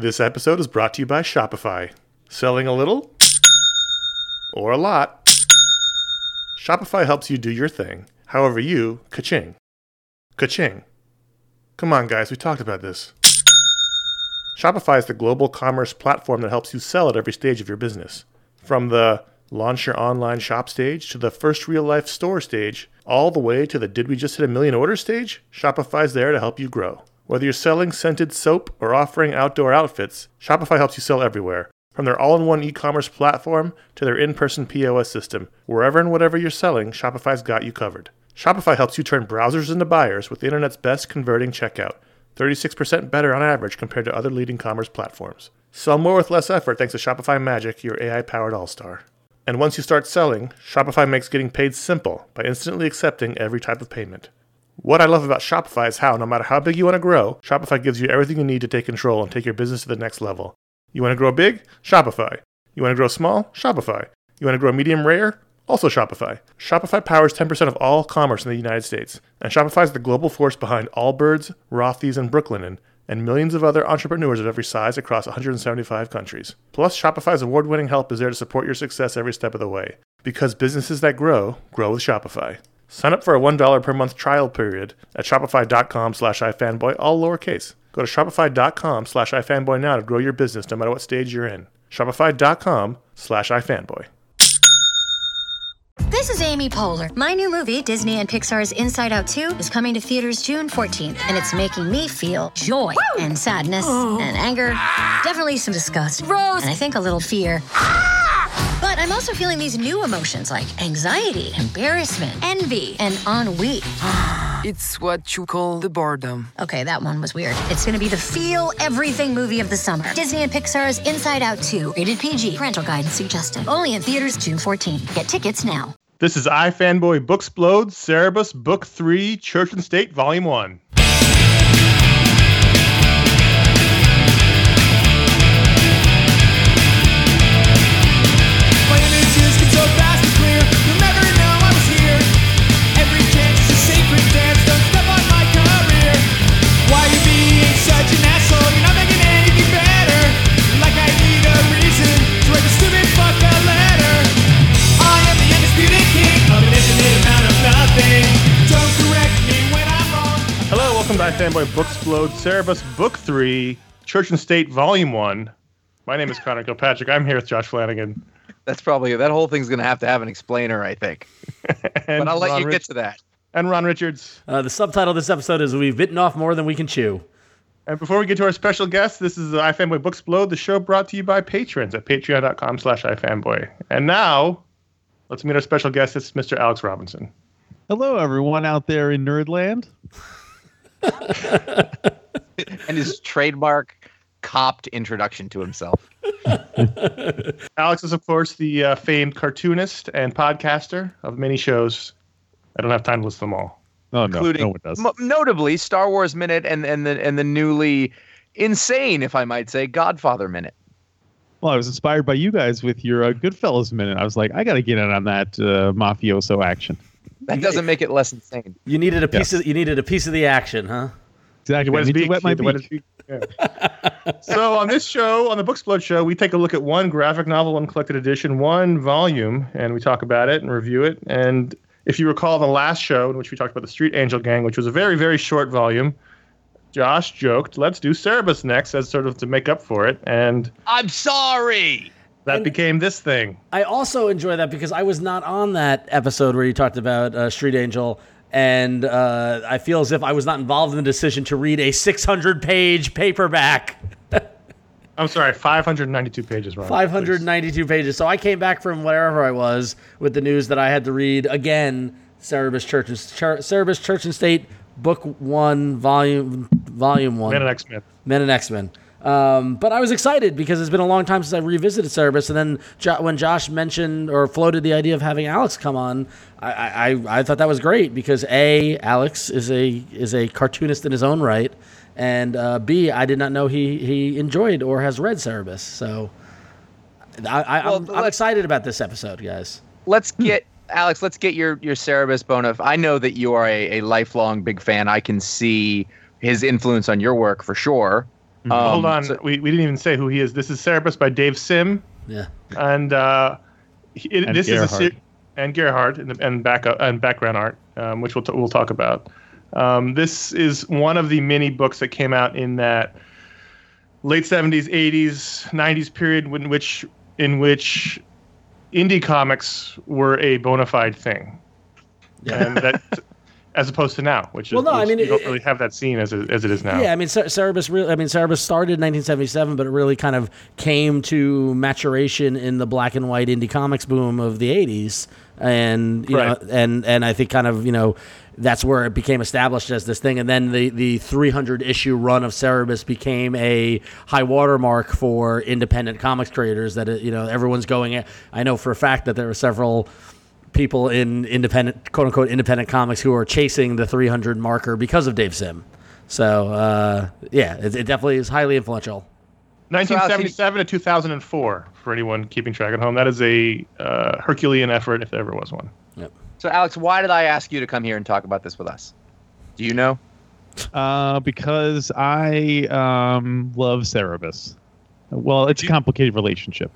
This episode is brought to you by Shopify. Selling a little or a lot, Shopify helps you do your thing, however you ka-ching. Ka-ching. Come on, guys, we talked about this. Shopify is the global commerce platform that helps you sell at every stage of your business. From the launch your online shop stage to the first real-life store stage, all the way to the did we just hit 1 million orders stage, Shopify's there to help you grow. Whether you're selling scented soap or offering outdoor outfits, Shopify helps you sell everywhere. From their all-in-one e-commerce platform to their in-person POS system, wherever and whatever you're selling, Shopify's got you covered. Shopify helps you turn browsers into buyers with the internet's best converting checkout, 36% better on average compared to other leading commerce platforms. Sell more with less effort thanks to Shopify Magic, your AI-powered all-star. And once you start selling, Shopify makes getting paid simple by instantly accepting every type of payment. What I love about Shopify is how, no matter how big you want to grow, Shopify gives you everything you need to take control and take your business to the next level. You want to grow big? Shopify. You want to grow small? Shopify. You want to grow medium rare? Also Shopify. Shopify powers 10% of all commerce in the United States, and Shopify is the global force behind Allbirds, Rothy's, and Brooklinen, and millions of other entrepreneurs of every size across 175 countries. Plus, Shopify's award-winning help is there to support your success every step of the way. Because businesses that grow with Shopify. Sign up for a $1 per month trial period at shopify.com/ifanboy, all lowercase. Go to shopify.com/ifanboy now to grow your business no matter what stage you're in. Shopify.com/ifanboy. This is Amy Poehler. My new movie, Disney and Pixar's Inside Out 2, is coming to theaters June 14th, and it's making me feel joy and sadness and anger, definitely some disgust, Rose, and I think a little fear. But I'm also feeling these new emotions like anxiety, embarrassment, envy, and ennui. It's what you call the boredom. Okay, that one was weird. It's going to be the feel everything movie of the summer. Disney and Pixar's Inside Out 2. Rated PG. Parental guidance suggested. Only in theaters June 14th. Get tickets now. This is iFanboy Booksplode, Cerebus, Book 3, Church and State, Volume 1. iFanboy Booksplode, Cerebus, Book 3, Church and State, Volume 1. My name is Connor Kilpatrick. I'm here with Josh Flanagan. That's probably, that whole thing's going to have an explainer, I think. But I'll let you get to that. And Ron Richards. The subtitle of this episode is We've Bitten Off More Than We Can Chew. And before we get to our special guest, this is iFanboy Booksplode, the show brought to you by patrons at patreon.com/iFanboy. And now, let's meet our special guest. It's Mr. Alex Robinson. Hello, everyone out there in Nerdland. And his trademark copped introduction to himself. Alex is, of course, the famed cartoonist and podcaster of many shows. I don't have time to list them all. Oh, no, including no one does. Notably Star Wars Minute and the newly insane, if I might say, Godfather Minute. Well, I was inspired by you guys with your Goodfellas Minute. I was like, I got to get in on that mafioso action. That doesn't make it less insane. You needed a piece of the action, huh? Exactly. I need to wet my beak. Yeah. So on this show, on the Booksplode show, we take a look at one graphic novel, one collected edition, one volume, and we talk about it and review it. And if you recall the last show in which we talked about the Street Angel Gang, which was a very, very short volume, Josh joked, let's do Cerebus next as sort of to make up for it. And I'm sorry. That became this thing. I also enjoy that because I was not on that episode where you talked about Street Angel, and I feel as if I was not involved in the decision to read a 600-page paperback. I'm sorry, 592 pages, Ron. 592 pages. So I came back from wherever I was with the news that I had to read, again, Cerebus Church and State, Book 1, Volume 1. Men and X-Men. Men and X-Men. But I was excited because it's been a long time since I revisited Cerebus, and then when Josh mentioned or floated the idea of having Alex come on, I thought that was great because A, Alex is a cartoonist in his own right, and B, I did not know he enjoyed or has read Cerebus. So I'm excited about this episode, guys. Let's get Alex. Let's get your Cerebus bone. I know that you are a lifelong big fan. I can see his influence on your work for sure. Hold on, so- we didn't even say who he is. This is Cerebus by Dave Sim, Yeah. and this is and Gerhard and background art, which we'll talk about. This is one of the many books that came out in that late 70s, 80s, 90s period in which indie comics were a bona fide thing, and that as opposed to now, which you don't really have that scene as it is now. Yeah, I mean, Cerebus started in 1977, but it really kind of came to maturation in the black and white indie comics boom of the 80s, and you know, and I think kind of, you know, that's where it became established as this thing. And then the 300 issue run of Cerebus became a high watermark for independent comics creators. That everyone's going. I know for a fact that there are several people in independent, quote unquote, independent comics who are chasing the 300 marker because of Dave Sim. So it definitely is highly influential. 1977 to 2004 for anyone keeping track at home. That is a Herculean effort if there ever was one. Yep. So, Alex, why did I ask you to come here and talk about this with us? Do you know? Because I love Cerebus. Well, it's a complicated relationship.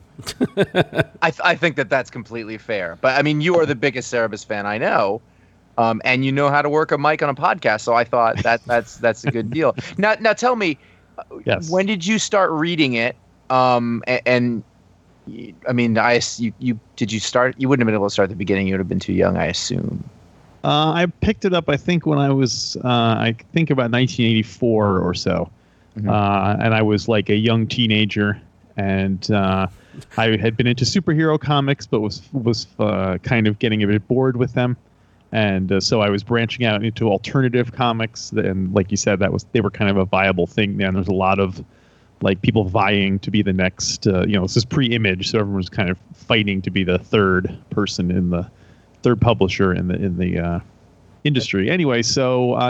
I think that's completely fair. But, I mean, you are the biggest Cerebus fan I know, and you know how to work a mic on a podcast, so I thought that's a good deal. Now tell me, yes. When did you start reading it? And I mean, did you start? You wouldn't have been able to start at the beginning. You would have been too young, I assume. I picked it up, I think, when I was, I think about 1984 or so. Mm-hmm. And I was like a young teenager, and I had been into superhero comics, but was kind of getting a bit bored with them. And so I was branching out into alternative comics. And like you said, they were kind of a viable thing. And there's a lot of like people vying to be the next, this is pre-Image, so everyone was kind of fighting to be the third person in the third publisher in the industry. Anyway, so I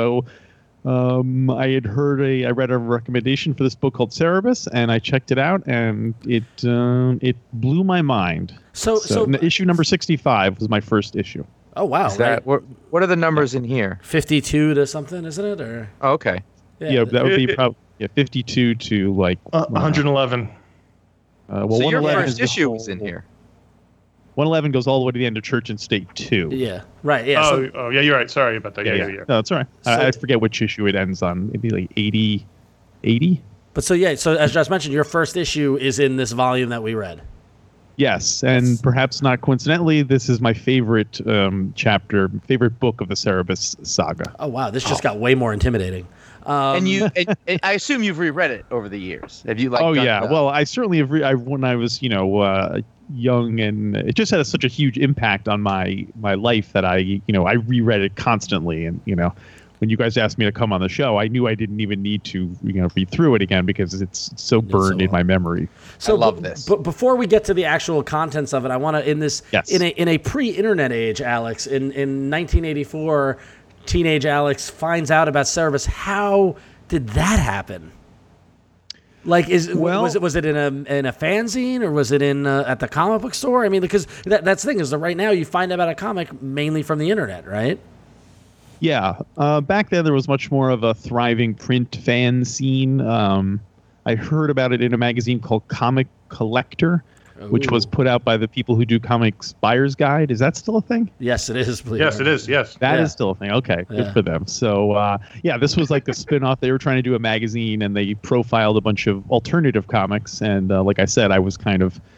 had I read a recommendation for this book called Cerebus, and I checked it out, and it blew my mind. So issue number 65 was my first issue. Oh wow! What are the numbers in here? 52 to something, isn't it? Or okay, yeah, that would be probably 52 to like 111. So your first issue was in here. 111 goes all the way to the end of Church and State 2. Yeah, right. Yeah. Oh, yeah, you're right. Sorry about that. Yeah. No, that's all right. I forget which issue it ends on. Maybe like 80. But so as Josh mentioned, your first issue is in this volume that we read. Yes, and perhaps not coincidentally, this is my favorite favorite book of the Cerebus saga. Oh wow, this just got way more intimidating. And I assume you've reread it over the years. Have you Well, I certainly have. When I was young, and it just had such a huge impact on my life that I reread it constantly. And when you guys asked me to come on the show, I knew I didn't even need to read through it again because it's so burned in my memory. So I love this. But before we get to the actual contents of it, I want to in a pre-internet age, Alex, in 1984. Teenage Alex finds out about Cerebus. How did that happen? Like, was it in a fanzine, or was it in at the comic book store? I mean, because that's the thing is that right now you find out about a comic mainly from the internet, right? Yeah, back then there was much more of a thriving print fan scene. I heard about it in a magazine called Comic Collector, which was put out by the people who do Comics Buyer's Guide. Is that still a thing? Yes, it is. Yes, it is. Yes. That is still a thing. Okay, good for them. So, this was like the spin-off. They were trying to do a magazine, and they profiled a bunch of alternative comics. And like I said, I was kind of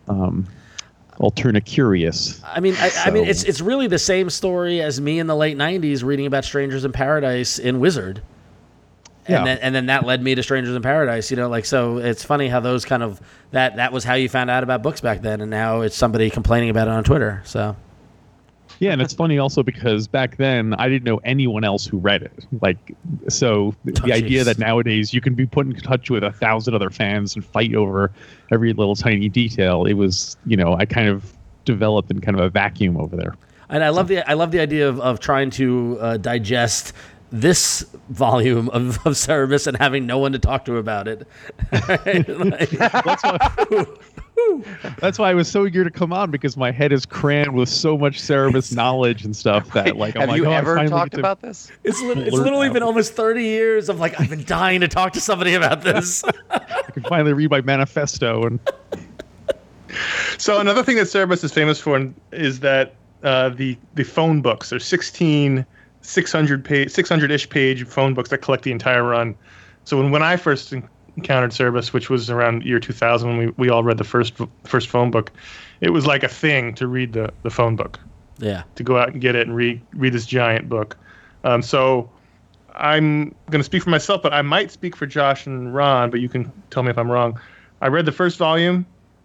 alternate curious. I mean, it's really the same story as me in the late 90s reading about Strangers in Paradise in Wizard. And then that led me to Strangers in Paradise, so it's funny how those kind of that was how you found out about books back then, and now it's somebody complaining about it on Twitter. So yeah, and it's funny also because back then I didn't know anyone else who read it. The idea that nowadays you can be put in touch with 1,000 other fans and fight over every little tiny detail, it was I kind of developed in kind of a vacuum over there. And I love the idea of trying to digest this volume of Cerebus and having no one to talk to about it. That's why I was so eager to come on, because my head is crammed with so much Cerebus knowledge and stuff that like I'm Have like, you oh, I ever finally talked get to about this? It's learn literally now. been almost 30 years of like, I've been dying to talk to somebody about this. I can finally read my manifesto and So another thing that Cerebus is famous for is that the phone books. There's 16 600-ish page phone books that collect the entire run. So when I first encountered Cerebus, which was around year 2000 when we all read the first phone book, it was like a thing to read the phone book. Yeah. To go out and get it and read this giant book. So I'm going to speak for myself, but I might speak for Josh and Ron, but you can tell me if I'm wrong. I read the first volume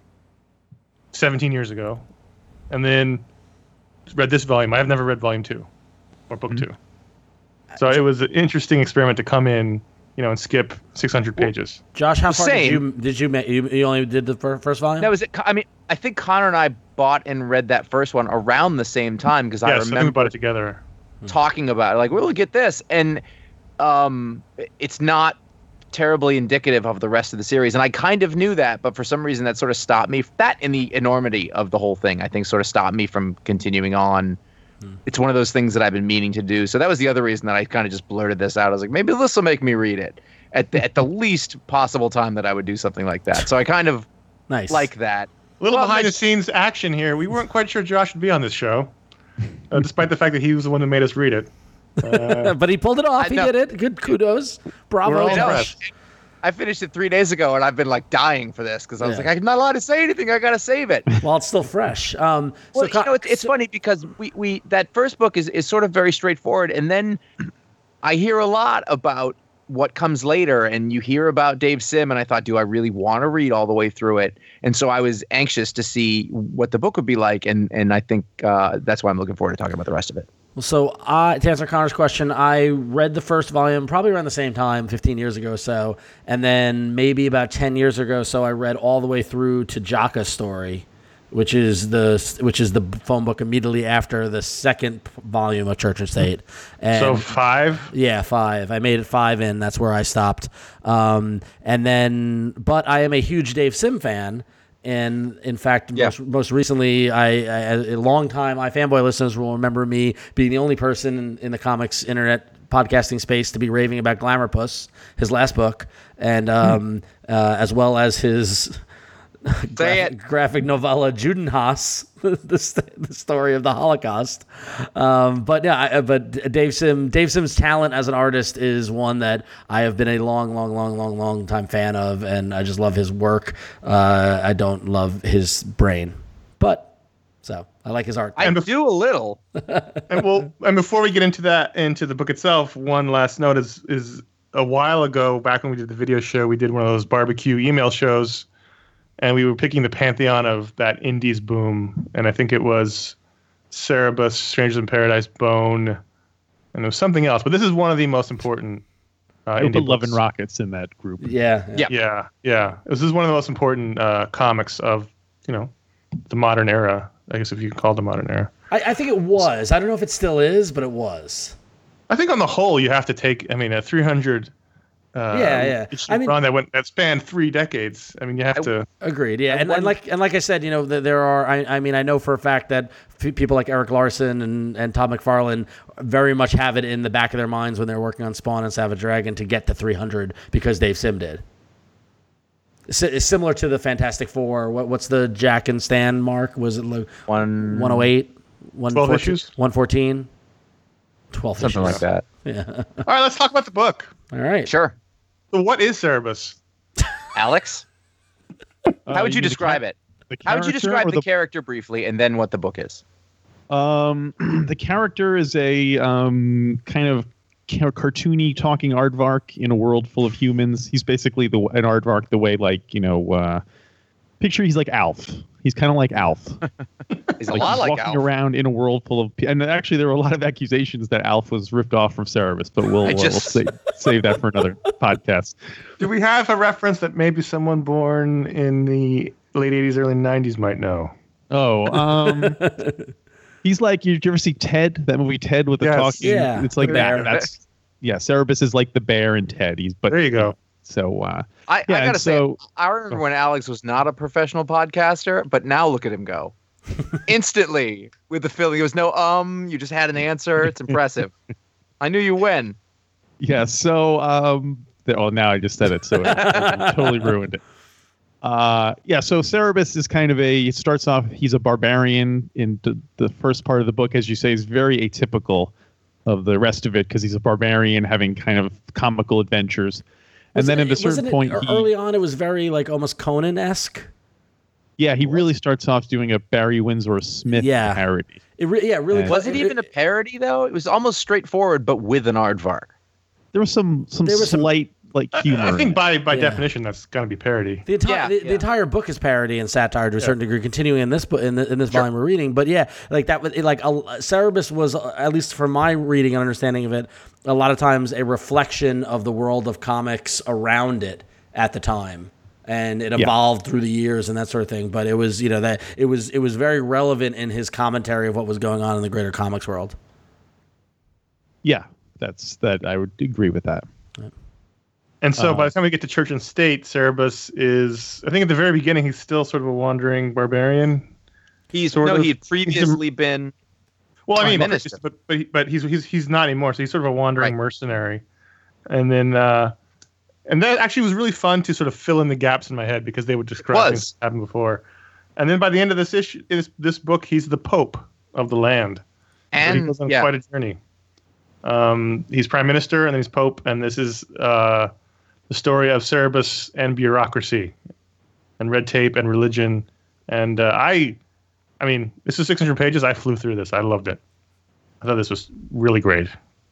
17 years ago, and then read this volume. I have never read volume 2 or book 2. So it was an interesting experiment to come in, and skip 600 pages. Josh, how far Same. did you only did the first volume? That was it. I mean, I think Connor and I bought and read that first one around the same time, because I Yes, I think we remember bought it together. talking about it, like, we'll get this, and it's not terribly indicative of the rest of the series, and I kind of knew that, but for some reason that sort of stopped me. That and the enormity of the whole thing, I think, sort of stopped me from continuing on. It's one of those things that I've been meaning to do, so that was the other reason that I kind of just blurted this out. I was like, maybe this will make me read it at the least possible time that I would do something like that. So I kind of Nice. like that. A little Well, behind the scenes action here. We weren't quite sure Josh would be on this show, despite the fact that he was the one who made us read it. But he pulled it off. I He know. did it. Good kudos. We're Bravo. all I know. impressed. I finished it 3 days ago, and I've been like dying for this, because I was Yeah. like, I'm not allowed to say anything. I gotta save it. While it's still fresh. Well, it's funny because we that first book is sort of very straightforward, and then I hear a lot about what comes later, and you hear about Dave Sim, and I thought, do I really want to read all the way through it? And so I was anxious to see what the book would be like, and I think that's why I'm looking forward to talking about the rest of it. So to answer Connor's question, I read the first volume probably around the same time, 15 years ago or so, and then maybe about 10 years ago, so I read all the way through to Jaka's story, which is the phone book immediately after the second volume of Church and State. And So 5. yeah, 5. I made it 5 in. That's where I stopped. But I am a huge Dave Sim fan. And in fact, Yeah. most recently, a long time iFanboy listeners will remember me being the only person in the comics internet podcasting space to be raving about Glamourpuss, his last book, and as well as his graphic novella Judenhaus, the story of the Holocaust. But Dave Sim's talent as an artist is one that I have been a long time fan of, and I just love his work. I don't love his brain, so I like his art. I do a little. And before we get into the book itself, one last note is a while ago, back when we did the video show, we did one of those barbecue email shows, and we were picking the pantheon of that indies boom, and I think it was Cerebus, Strangers in Paradise, Bone, and there was something else. But this is one of the most important indie put Love books. and Rockets in that group. Yeah. Yeah. This is one of the most important comics of the modern era. I guess if you can call it the modern era. I think it was. I don't know if it still is, but it was. I think on the whole, you have to take. A 300. issue run that spanned 3 decades. I mean, you have to. Agreed. Yeah, and like I said, there are. I know for a fact that people like Eric Larson and Todd McFarlane very much have it in the back of their minds when they're working on Spawn and Savage Dragon to get to 300 because Dave Sim did. It's similar to the Fantastic Four. What's the Jack and Stan mark? Was it like 108? 12 issues? 114? 12 Something issues. like that. Yeah. All right, let's talk about the book. All right. Sure. So, what is Cerebus? Alex, how would you describe it? How would you describe the character briefly, and then what the book is? The character is a kind of cartoony talking aardvark in a world full of humans. He's basically an aardvark the way, picture he's like Alf. He's kind of like Alf. He's a lot like walking Alf. around in a world full of and actually there were a lot of accusations that Alf was ripped off from Cerebus, but we'll save that for another podcast. Do we have a reference that maybe someone born in the late 80s, early 90s might know? He's like, did you ever see Ted? That movie Ted with the Yes. talking? Yeah. It's like The bear. that. Cerebus is like the bear in Ted. There you go. So I yeah, gotta say, so I remember when Alex was not a professional podcaster, but now look at him go. Instantly with the feeling. There was no you just had an answer. It's impressive. I knew you win. yeah, so now I just said it, so it totally ruined it. Yeah, so Cerebus is kind of he starts off, he's a barbarian in the first part of the book, as you say, is very atypical of the rest of it because he's a barbarian having kind of comical adventures. And then at a certain point, early on, it was very like almost Conan-esque. Yeah, he really starts off doing a Barry Windsor Smith parody. It really was it even a parody though? It was almost straightforward, but with an aardvark. There was some slight like humor. I think by definition that's got to be parody. The entire book is parody and satire to a certain degree, continuing in this book in this volume we're reading. But yeah, like that, Cerebus was, at least from my reading and understanding of it, a lot of times a reflection of the world of comics around it at the time. And it evolved through the years and that sort of thing. But it was, that it was very relevant in his commentary of what was going on in the greater comics world. Yeah, I would agree with that. And so by the time we get to Church and State, Cerebus is, I think at the very beginning, he's still sort of a wandering barbarian. He'd previously been. Well, I mean, minister. but he's not anymore. So he's sort of a wandering mercenary. And then. And that actually was really fun to sort of fill in the gaps in my head because they would describe things that happened before. And then by the end of this book, he's the Pope of the land. And he goes on quite a journey. He's Prime Minister and then he's Pope. And this is the story of Cerebus and bureaucracy and red tape and religion. And I mean, this is 600 pages. I flew through this. I loved it. I thought this was really great.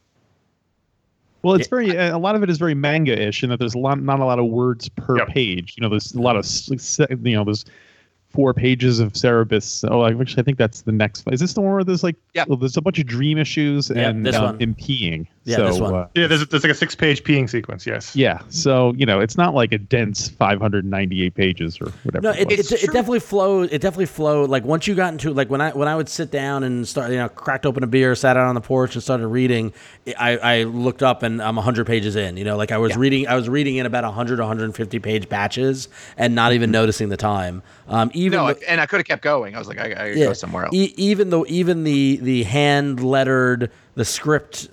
Well, it's a lot of it is very manga-ish in that there's not a lot of words per page. There's a lot of, there's 4 pages of Cerebus. Oh, actually, I think that's the next one. Is this the one where there's there's a bunch of dream issues and peeing? Yeah, this one. There's like a 6-page peeing sequence, yes. Yeah, so, it's not like a dense 598 pages or whatever. No, it definitely flowed. It definitely flowed. Like, once you got into, like, when I would sit down and start, cracked open a beer, sat out on the porch and started reading, I looked up and I'm 100 pages in. Like, I was reading in about 100 to 150 page batches and not even noticing the time. And I could have kept going. I was like, I gotta go somewhere else. Even the hand lettered, the script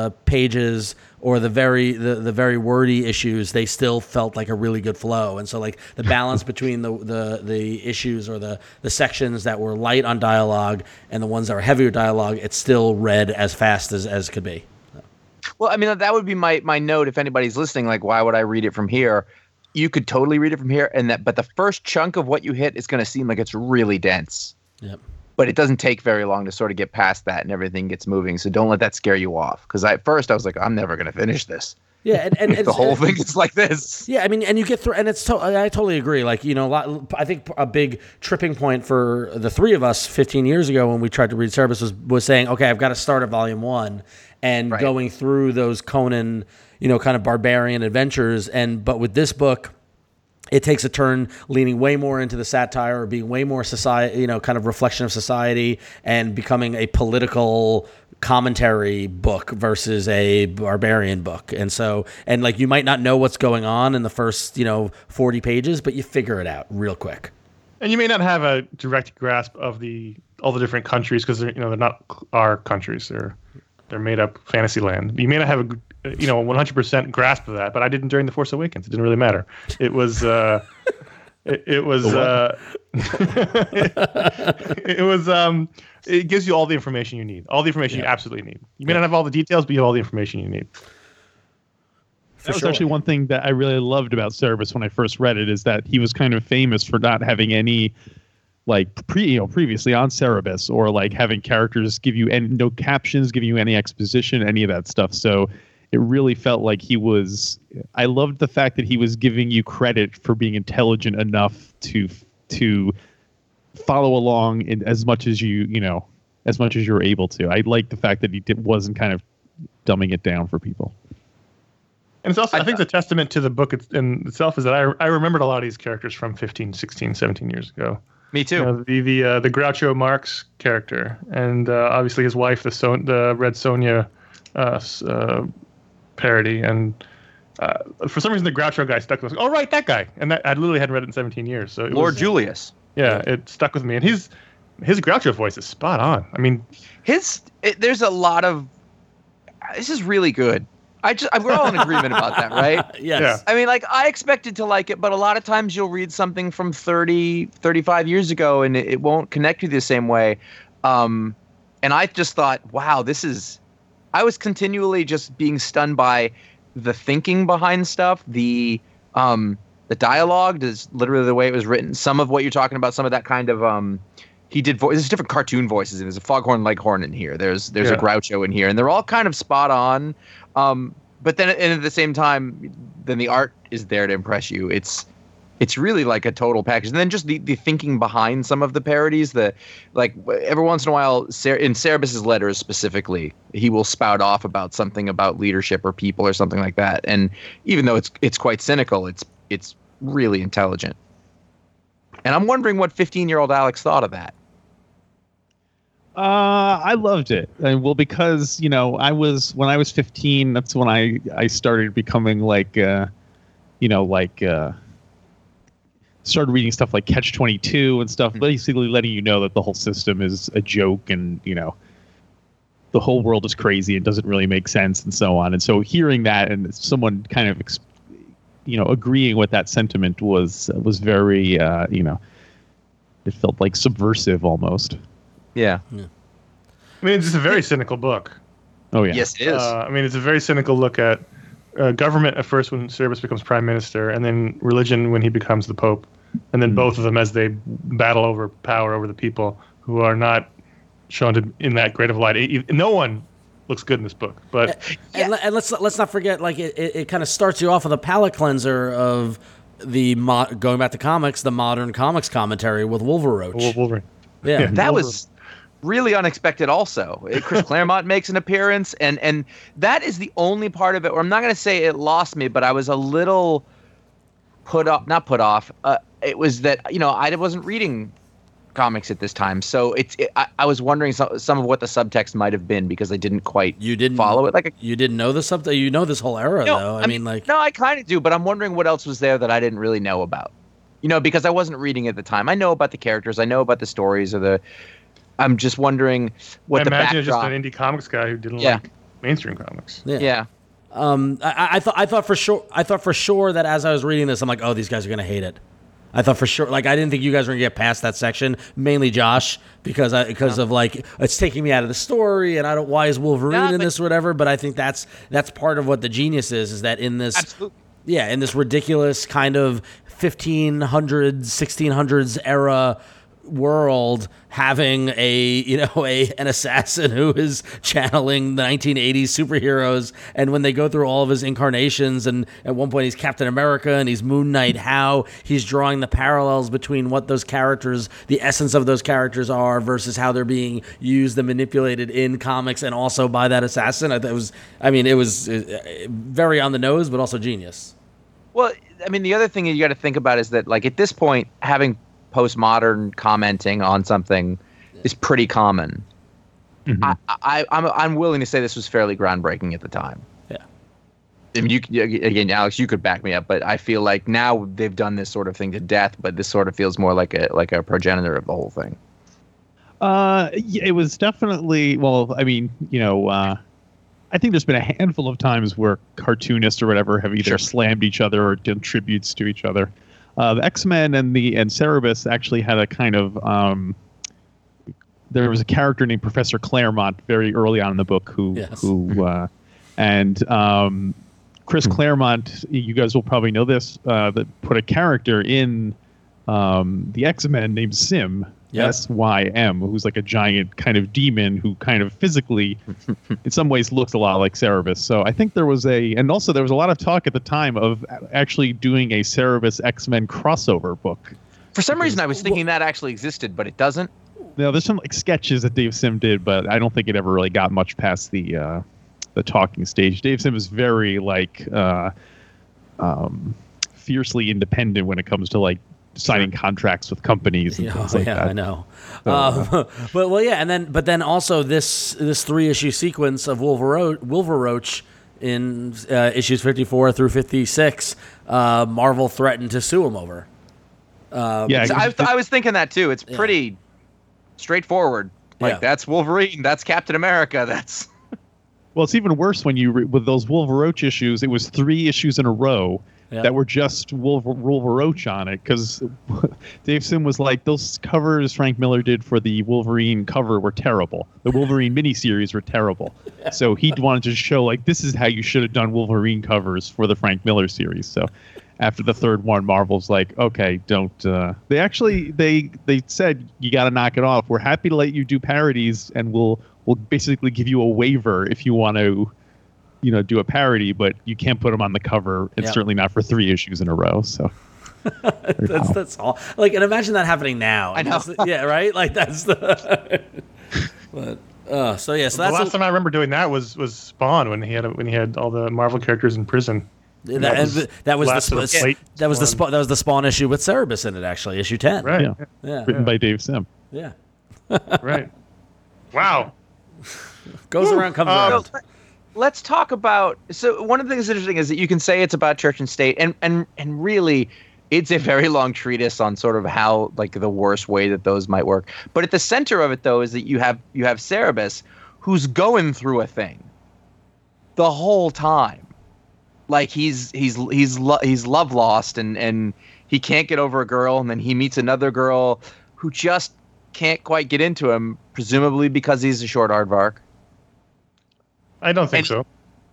pages or the very wordy issues, they still felt like a really good flow. And so like the balance between the issues or the sections that were light on dialogue and the ones that were heavier dialogue, it still read as fast as could be. Well, I mean, that would be my note if anybody's listening. Like, why would I read it from here? You could totally read it from here, but the first chunk of what you hit is going to seem like it's really dense. Yep. But it doesn't take very long to sort of get past that and everything gets moving. So don't let that scare you off. Because at first I was like, I'm never going to finish this. Yeah, and the whole thing is like this. Yeah, I mean, and you get through, and I totally agree. Like, I think a big tripping point for the three of us 15 years ago when we tried to read Cerebus was saying, okay, I've got to start at volume 1 and going through those Conan, kind of barbarian adventures. But with this book, it takes a turn leaning way more into the satire or being way more society, kind of reflection of society and becoming a political commentary book versus a barbarian book. And so, and like, you might not know what's going on in the first, 40 pages, but you figure it out real quick. And you may not have a direct grasp of all the different countries because they're not our countries. They're made up fantasy land. You may not have a 100% grasp of that, but I didn't during The Force Awakens. It didn't really matter. It was it gives you all the information you need. All the information you absolutely need. You may not have all the details, but you have all the information you need. That was actually one thing that I really loved about Cerebus when I first read it, is that he was kind of famous for not having any previously on Cerebus, or like having characters give you no captions, giving you any exposition, any of that stuff. So it really felt like I loved the fact that he was giving you credit for being intelligent enough to follow along in as much as as much as you were able to. I like the fact that he wasn't kind of dumbing it down for people. And it's also, I think the testament to the book in itself is that I remembered a lot of these characters from 15, 16, 17 years ago. Me too. The Groucho Marx character, and obviously his wife, the Red Sonja parody, and For some reason, the Groucho guy stuck with me. Oh, right, that guy. And I literally hadn't read it in 17 years. So Lord Julius. Yeah, it stuck with me. And his Groucho voice is spot on. I mean, there's a lot of. This is really good. We're all in agreement about that, right? Yes. Yeah. I mean, like, I expected to like it, but a lot of times you'll read something from 30, 35 years ago and it won't connect you the same way. And I just thought, wow, I was continually just being stunned by the thinking behind stuff, the dialogue is literally the way it was written. Some of what you're talking about, some of that kind of he did there's different cartoon voices. There's a Foghorn Leghorn in here. There's a Groucho in here, and they're all kind of spot on. But then at the same time, then the art is there to impress you. It's really like a total package. And then just the thinking behind some of the parodies, like every once in a while, in Cerebus's letters specifically, he will spout off about something about leadership or people or something like that. And even though it's quite cynical, it's really intelligent. And I'm wondering what 15-year-old Alex thought of that. I loved it. Because, when I was 15, that's when I started becoming started reading stuff like Catch-22 and stuff, basically letting you know that the whole system is a joke and, the whole world is crazy and doesn't really make sense and so on. And so hearing that and someone kind of, agreeing with that sentiment was very, it felt like subversive almost. Yeah. I mean, it's just a very cynical book. Oh, yeah. Yes, it is. It's a very cynical look at government at first when Cerebus becomes prime minister, and then religion when he becomes the pope, and then both of them as they battle over power over the people who are not shown in that great of a light. No one looks good in this book, but and let's not forget, like it kind of starts you off with a palate cleanser of going back to comics, the modern comics commentary with Wolverine. Wolverine. Yeah, that was really unexpected also. Chris Claremont makes an appearance, and that is the only part of it where I'm not going to say it lost me, but I was a little not put off. It was that, I wasn't reading comics at this time, so I was wondering some of what the subtext might have been because I didn't quite follow it. You didn't know the subtext? You know this whole era, though. I mean, no, I kind of do, but I'm wondering what else was there that I didn't really know about. Because I wasn't reading at the time. I know about the characters, I know about the stories, I'm just wondering what the backdrop. I imagine just an indie comics guy who didn't like mainstream comics. Yeah. I thought for sure that as I was reading this, I'm like, oh, these guys are gonna hate it. I thought for sure, I didn't think you guys were gonna get past that section. Mainly Josh, because of it's taking me out of the story, and why is Wolverine in this or whatever. But I think that's part of what the genius is that in this, absolutely. In this ridiculous kind of 1500s, 1600s era world, having an assassin who is channeling the 1980s superheroes, and when they go through all of his incarnations, and at one point he's Captain America and he's Moon Knight, how he's drawing the parallels between what those characters, the essence of those characters are, versus how they're being used and manipulated in comics and also by that assassin. It was very on the nose, but also genius. Well, the other thing you got to think about is that, at this point, having postmodern commenting on something is pretty common. Mm-hmm. I'm willing to say this was fairly groundbreaking at the time. Yeah. Again, Alex, you could back me up, but I feel like now they've done this sort of thing to death, but this sort of feels more like a progenitor of the whole thing. It was definitely, I think there's been a handful of times where cartoonists or whatever have either slammed each other or done tributes to each other. The X-Men and Cerebus actually had a kind of there was a character named Professor Claremont very early on in the book Chris Claremont, you guys will probably know this, that put a character in the X-Men named Sim, S-Y-M, who's like a giant kind of demon who kind of physically, in some ways, looks a lot like Cerebus. So I think there was a lot of talk at the time of actually doing a Cerebus X-Men crossover book. For some reason, I was thinking that actually existed, but it doesn't. No, there's some sketches that Dave Sim did, but I don't think it ever really got much past the talking stage. Dave Sim is very fiercely independent when it comes to signing contracts with companies and things like that. I know. But then also this 3-issue sequence of Wolveroach in issues 54 through 56, Marvel threatened to sue him over. Yeah, So I was thinking that too. It's pretty straightforward. Like that's Wolverine, that's Captain America, that's. Well, it's even worse when you with those Wolveroach issues. It was 3 issues in a row that were just Wolveroach on it, because Dave Sim was like, those covers Frank Miller did for the Wolverine cover were terrible. The Wolverine miniseries were terrible. So he wanted to show, like, this is how you should have done Wolverine covers for the Frank Miller series. So after the 3rd one, Marvel's like, okay, don't. They said, you got to knock it off. We're happy to let you do parodies, and we'll basically give you a waiver if you want to, do a parody, but you can't put them on the cover, and certainly not for 3 issues in a row. So that's all. Like, and imagine that happening now. I know. Yeah, right. Like that's the. But so that's the last time I remember doing that was Spawn when he had all the Marvel characters in prison. That was the Spawn issue with Cerebus in it, actually, issue 10. Right. Yeah. Written by Dave Sim. Yeah. Right. Wow. Goes around, comes around. Let's talk about. So one of the things that's interesting is that you can say it's about church and state, and really, it's a very long treatise on sort of how, like, the worst way that those might work. But at the center of it, though, is that you have Cerebus, who's going through a thing the whole time. Like he's love lost, and he can't get over a girl, and then he meets another girl who just can't quite get into him, presumably because he's a short aardvark. I don't think so.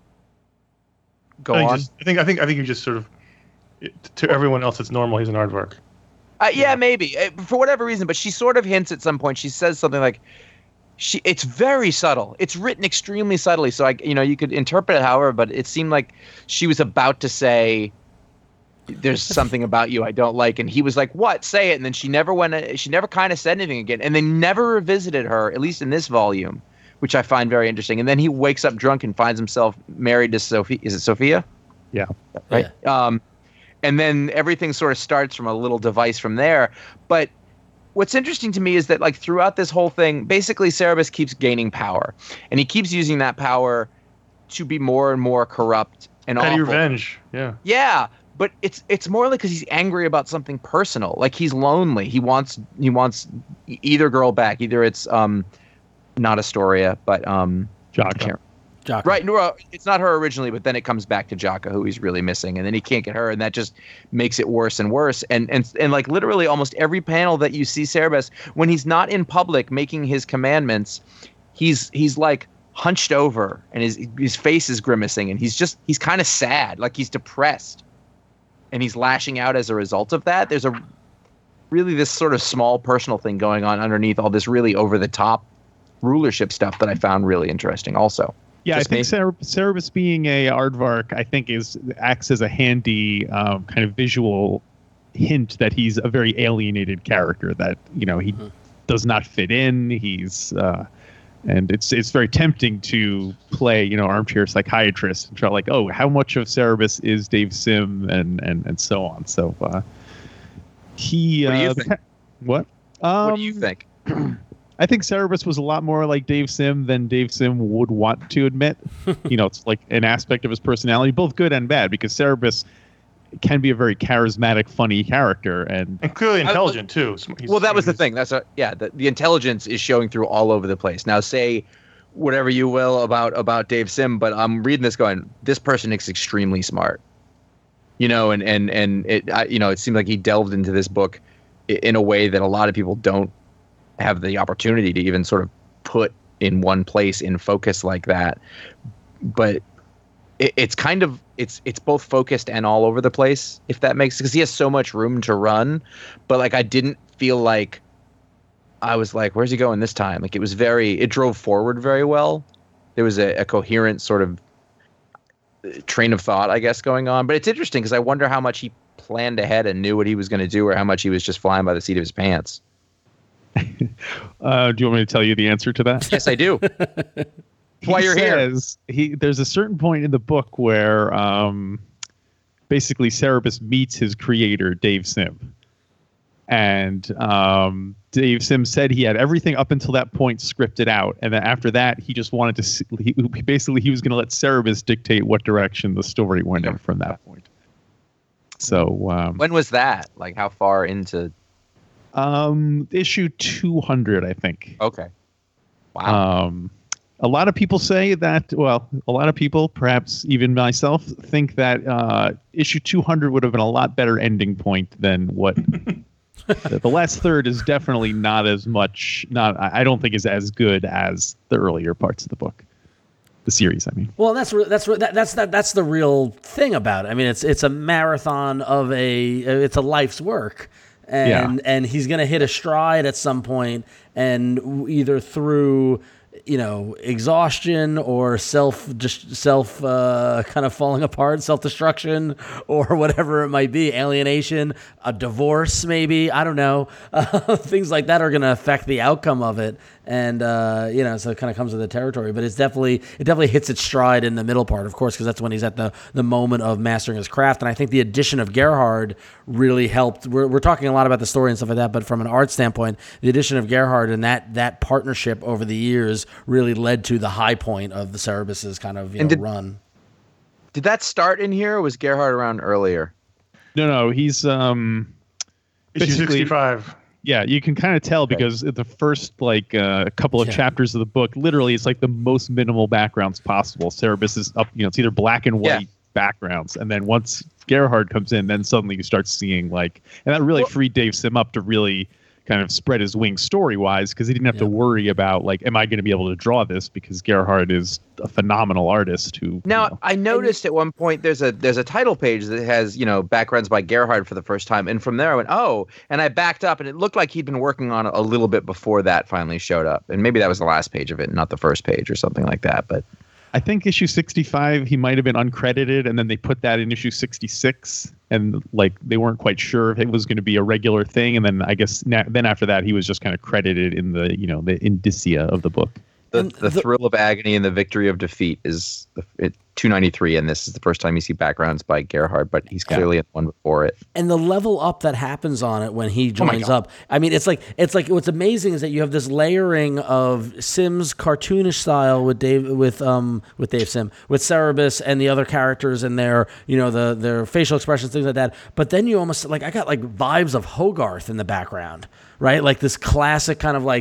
Go on. I think you just sort of, to everyone else, it's normal. He's an aardvark. Yeah, maybe for whatever reason, but she sort of hints at some point. She says something like, it's very subtle. It's written extremely subtly, so you could interpret it however, but it seemed like she was about to say, "There's something about you I don't like," and he was like, "What? Say it." And then she never kind of said anything again, and they never revisited her, at least in this volume, which I find very interesting. And then he wakes up drunk and finds himself married to Sophie. Is it Sophia? Yeah. Right. Yeah. And then everything sort of starts from a little device from there. But what's interesting to me is that, like, throughout this whole thing, basically Cerebus keeps gaining power, and he keeps using that power to be more and more corrupt and Petty awful. revenge. Yeah. Yeah. But it's more like because he's angry about something personal. Like, he's lonely. He wants either girl back. Either it's not Astoria, but Jaka. Right, no, it's not her originally, but then it comes back to Jaka, who he's really missing, and then he can't get her, and that just makes it worse and worse. And like literally almost every panel that you see Cerebus, when he's not in public making his commandments, he's like hunched over, and his face is grimacing, and he's kind of sad, like he's depressed, and he's lashing out as a result of that. There's this sort of small personal thing going on underneath all this really over the top rulership stuff that I found really interesting also. Yeah, just I think Cerebus being a aardvark, I think acts as a handy kind of visual hint that he's a very alienated character, that he does not fit in. He's and it's very tempting to play armchair psychiatrist and try, like, oh, how much of Cerebus is Dave Sim and so on. So he what do you think? What do you think? I think Cerebus was a lot more like Dave Sim than Dave Sim would want to admit. It's like an aspect of his personality, both good and bad, because Cerebus can be a very charismatic, funny character, and clearly intelligent too. That was the thing. That's the intelligence is showing through all over the place. Now, say whatever you will about Dave Sim, but I'm reading this going, this person is extremely smart. And it seemed like he delved into this book in a way that a lot of people don't have the opportunity to even sort of put in one place in focus like that. But it's kind of it's both focused and all over the place, if that makes, because he has so much room to run. But like, I didn't feel like I was like, where's he going this time? Like, it drove forward very well. There was a coherent sort of train of thought, I guess, going on. But it's interesting because I wonder how much he planned ahead and knew what he was going to do, or how much he was just flying by the seat of his pants. Do you want me to tell you the answer to that? Yes, I do. Why you're here? There's a certain point in the book where basically Cerebus meets his creator, Dave Sim. And Dave Sim said he had everything up until that point scripted out, and then after that, he just wanted to. He was going to let Cerebus dictate what direction the story went in from that point. So when was that? Like, how far into? Issue 200, I think. Okay. Wow. A lot of people say that. Well, a lot of people, perhaps even myself, think that issue 200 would have been a lot better ending point than what. The last third is definitely not as much. I don't think is as good as the earlier parts of the book, the series. I mean, well, that's the real thing about it. I mean, it's a marathon of it's a life's work, and he's gonna hit a stride at some point, and either through exhaustion or self kind of falling apart, self-destruction, or whatever it might be, alienation, a divorce, maybe, I don't know, things like that are going to affect the outcome of it. And so it kind of comes with the territory, but it definitely hits its stride in the middle part, of course, because that's when he's at the moment of mastering his craft. And I think the addition of Gerhard really helped. We're talking a lot about the story and stuff like that, but from an art standpoint, the addition of Gerhard and that partnership over the years really led to the high point of the Cerebus's kind of run. Did that start in here, or was Gerhard around earlier? No, he's issue 65. Yeah, you can kind of tell because the first a couple of chapters of the book, literally, it's like the most minimal backgrounds possible. Cerebus is up, it's either black and white backgrounds, and then once Gerhard comes in, then suddenly you start seeing and that really freed Dave Sim up to really kind of spread his wings story-wise, because he didn't have to worry about am I going to be able to draw this, because Gerhard is a phenomenal artist who. Now I noticed at one point there's a title page that has backgrounds by Gerhard for the first time, and from there I went and I backed up, and it looked like he'd been working on it a little bit before that finally showed up, and maybe that was the last page of it, not the first page or something like that, but. I think issue 65, he might have been uncredited, and then they put that in issue 66, and they weren't quite sure if it was going to be a regular thing, and then I guess then after that he was just kind of credited in the the indicia of the book. The thrill of agony and the victory of defeat is 293, and this is the first time you see backgrounds by Gerhard, but he's clearly in one before it. And the level up that happens on it when he joins up, I mean, it's like what's amazing is that you have this layering of Sim's cartoonish style with Dave Sim, with Cerebus and the other characters and their their facial expressions, things like that. But then you almost I got vibes of Hogarth in the background. Right, like this classic kind of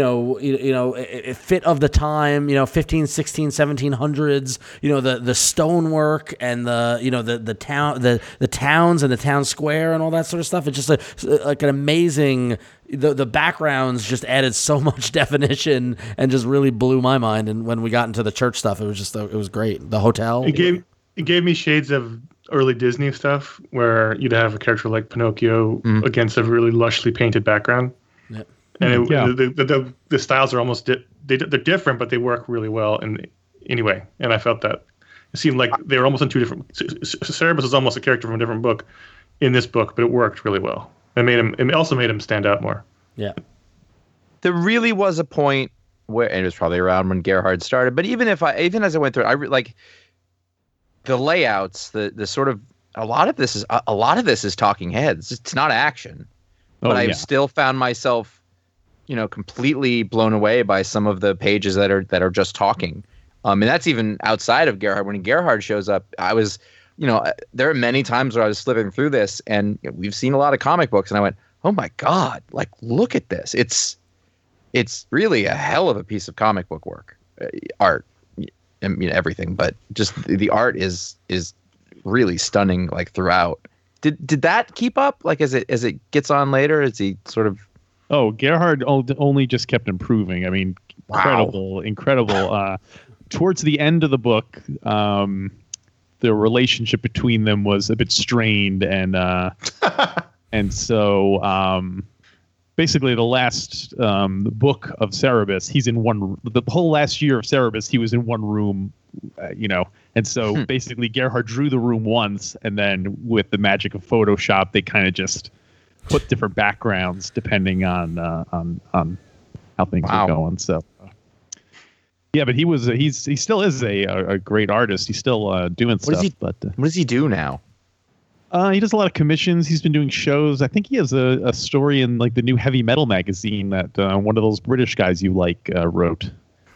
fit of the time, 15, 16, 1700s. The stonework and the towns and the town square and all that sort of stuff. It's just an amazing. The backgrounds just added so much definition and just really blew my mind. And when we got into the church stuff, it was great. The hotel. It gave me shades of early Disney stuff where you'd have a character like Pinocchio against a really lushly painted background. Yep. And the styles are almost they're different, but they work really well. And anyway, and I felt that it seemed like they were almost in two different. Cerebus is almost a character from a different book in this book, but it worked really well. It also made him stand out more. Yeah. There really was a point where, and it was probably around when Gerhard started, but even as I went through it, the layouts, the sort of a lot of this is talking heads. It's not action, but I've still found myself, completely blown away by some of the pages that are just talking. And that's even outside of Gerhard. When Gerhard shows up, I was, there are many times where I was slipping through this, and we've seen a lot of comic books, and I went, oh my God, look at this. It's really a hell of a piece of comic book work, art. I mean, everything, but just the art is really stunning. Throughout, did that keep up? As it gets on later, is he sort of? Oh, Gerhard only just kept improving. I mean, incredible. Towards the end of the book, the relationship between them was a bit strained, and so. Basically, the last book of Cerebus, he's in the whole last year of Cerebus, he was in one room, and so basically Gerhard drew the room once, and then with the magic of Photoshop, they kind of just put different backgrounds depending on how things are going. So, yeah, but he still is a great artist. He's still doing stuff. What does he do now? He does a lot of commissions. He's been doing shows. I think he has a story in like the new heavy metal magazine that one of those British guys you like wrote.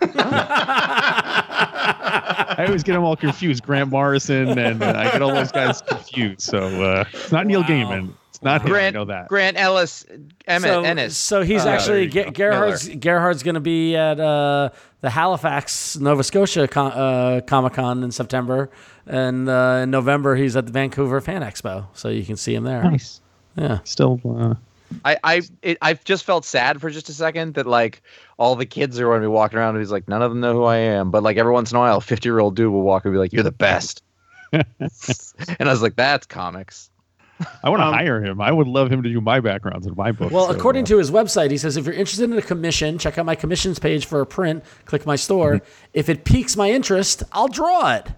I always get them all confused. Grant Morrison, and I get all those guys confused. So it's not Neil Gaiman. It's not him. I know that. Grant Ennis. So he's actually Gerhard's going to be at the Halifax, Nova Scotia Comic Con in September, and in November he's at the Vancouver Fan Expo. So you can see him there. Nice. Yeah. Still. I just felt sad for just a second that like all the kids are going to be walking around and he's like, none of them know who I am. But like every once in a while, a 50-year-old dude will walk and be like, you're the best. And I was like, that's comics. I want to hire him. I would love him to do my backgrounds in my books. Well, according to his website, he says, if you're interested in a commission, check out my commissions page for a print, click my store. If it piques my interest, I'll draw it.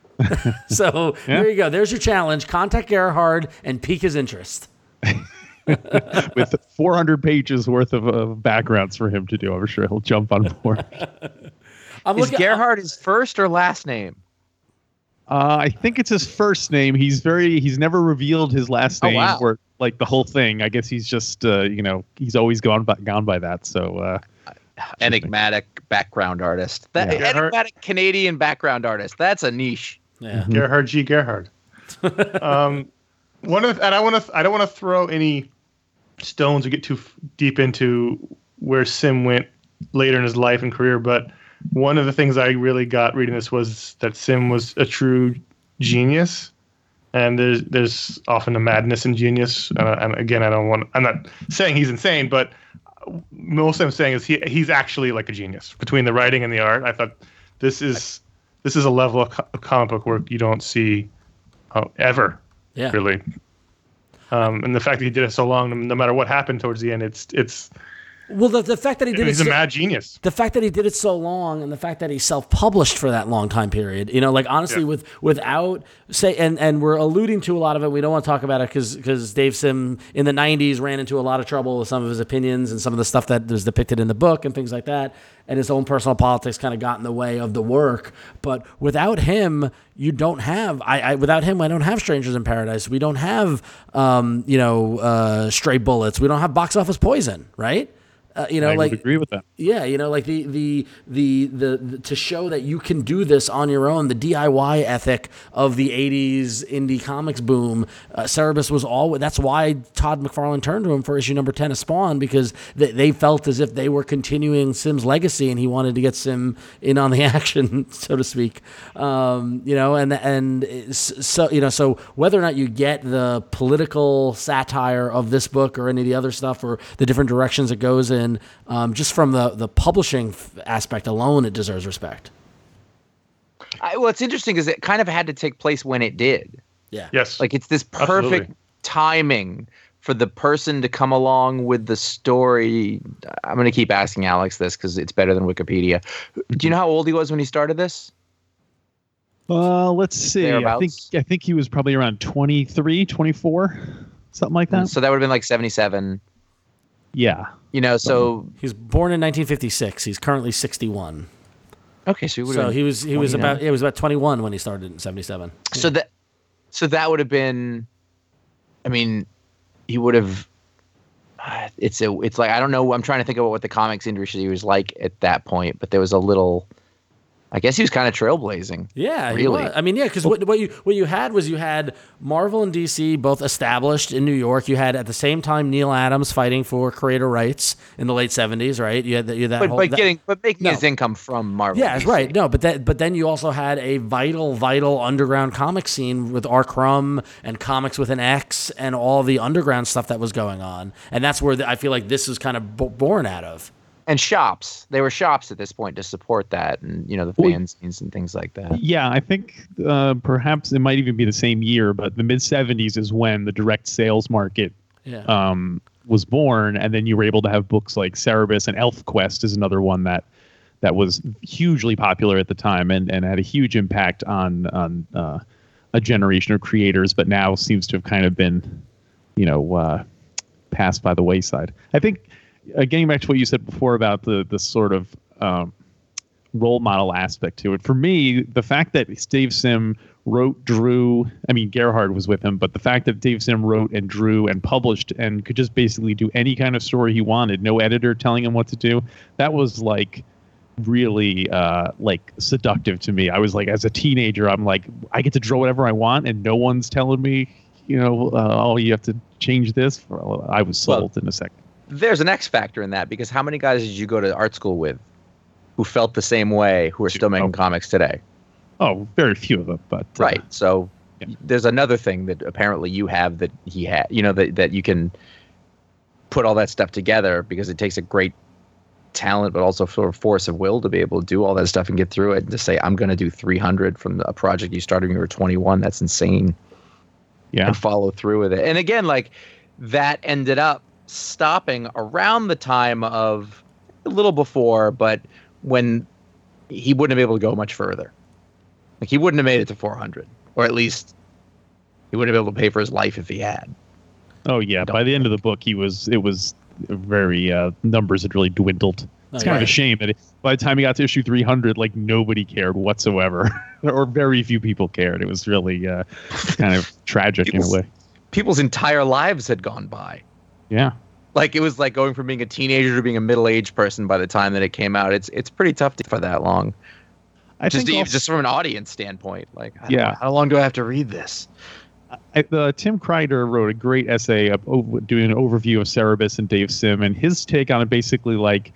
So there you go. There's your challenge. Contact Gerhard and pique his interest. With 400 pages worth of backgrounds for him to do, I'm sure he'll jump on board. Is Gerhard his first or last name? I think it's his first name. He's never revealed his last name or like the whole thing. I guess he's just he's always gone by that. So enigmatic background artist. Enigmatic Canadian background artist. That's a niche. Yeah. Gerhard G. Gerhard. I don't want to throw any stones or get too deep into where Sim went later in his life and career, but one of the things I really got reading this was that Sim was a true genius, and there's often a madness in genius. And again, I'm not saying he's insane, but most I'm saying is he's actually like a genius between the writing and the art. I thought this is a level of comic book work you don't see ever. Yeah. Really. And the fact that he did it so long, no matter what happened towards the end, it's. Well, the fact that he did he's a mad genius. The fact that he did it so long, and the fact that he self-published for that long time period, like honestly, without say, and we're alluding to a lot of it. We don't want to talk about it because Dave Sim in the '90s ran into a lot of trouble with some of his opinions and some of the stuff that was depicted in the book and things like that. And his own personal politics kind of got in the way of the work. But without him, you don't have. Without him, I don't have Strangers in Paradise. We don't have, Stray Bullets. We don't have Box Office Poison, right? I would agree with that. Yeah, like the to show that you can do this on your own, the DIY ethic of the '80s indie comics boom. Cerebus was that's why Todd McFarlane turned to him for issue number 10 of Spawn, because they felt as if they were continuing Sim's legacy, and he wanted to get Sim in on the action, so to speak. So whether or not you get the political satire of this book or any of the other stuff or the different directions it goes in. Just from the publishing aspect alone, it deserves respect. What's interesting is it kind of had to take place when it did. Yeah. Yes. Like it's this perfect timing for the person to come along with the story. I'm going to keep asking Alex this because it's better than Wikipedia. Do you know how old he was when he started this? Let's see. I think he was probably around 23, 24, something like that. So that would have been like 77. Yeah. So he's born in 1956. He's currently 61. Okay, so he was about 21 when he started in 77. So that would have been. I mean, he would have. It's like I don't know. I'm trying to think about what the comics industry was like at that point, but there was a little. I guess he was kind of trailblazing. Yeah, really. He was. I mean, yeah, because what you had Marvel and DC both established in New York. You had at the same time Neil Adams fighting for creator rights in the late 70s, right? You had that making his income from Marvel. Yeah, right. No, but then you also had a vital underground comic scene with R. Crumb and Comics with an X and all the underground stuff that was going on, and that's where I feel like this is kind of born out of. And shops. They were shops at this point to support that and, the fanzines and things like that. Yeah, I think perhaps it might even be the same year, but the mid-'70s is when the direct sales market was born, and then you were able to have books like Cerebus, and ElfQuest is another one that was hugely popular at the time and had a huge impact on a generation of creators, but now seems to have kind of been, passed by the wayside. I think... getting back to what you said before about the sort of role model aspect to it, for me, the fact that Dave Sim wrote, drew. I mean, Gerhard was with him, but the fact that Dave Sim wrote and drew and published and could just basically do any kind of story he wanted, no editor telling him what to do, that was like really like seductive to me. I was like, as a teenager, I'm like, I get to draw whatever I want, and no one's telling me, oh, you have to change this. Well, I was sold in a second. There's an X factor in that, because how many guys did you go to art school with who felt the same way, who are still making comics today? Oh, very few of them, but right. So yeah. There's another thing that apparently you have that he had. That you can put all that stuff together, because it takes a great talent, but also sort of force of will to be able to do all that stuff and get through it. And to say, I'm going to do 300 from a project you started when you were 21, that's insane. Yeah. And follow through with it. And again, like, that ended up stopping around the time of, a little before, but when he wouldn't have been able to go much further. Like, he wouldn't have made it to 400, or at least he wouldn't have been able to pay for his life if he had. Oh yeah, by the end of the book, it was very numbers had really dwindled. It's kind of a shame that by the time he got to issue 300, like, nobody cared whatsoever, or very few people cared. It was really kind of tragic in a way. People's entire lives had gone by. Yeah. Like, it was like going from being a teenager to being a middle-aged person by the time that it came out. It's pretty tough for that long. Just from an audience standpoint, like, how long do I have to read this? Tim Kreider wrote a great essay doing an overview of Cerebus and Dave Sim, and his take on it basically, like,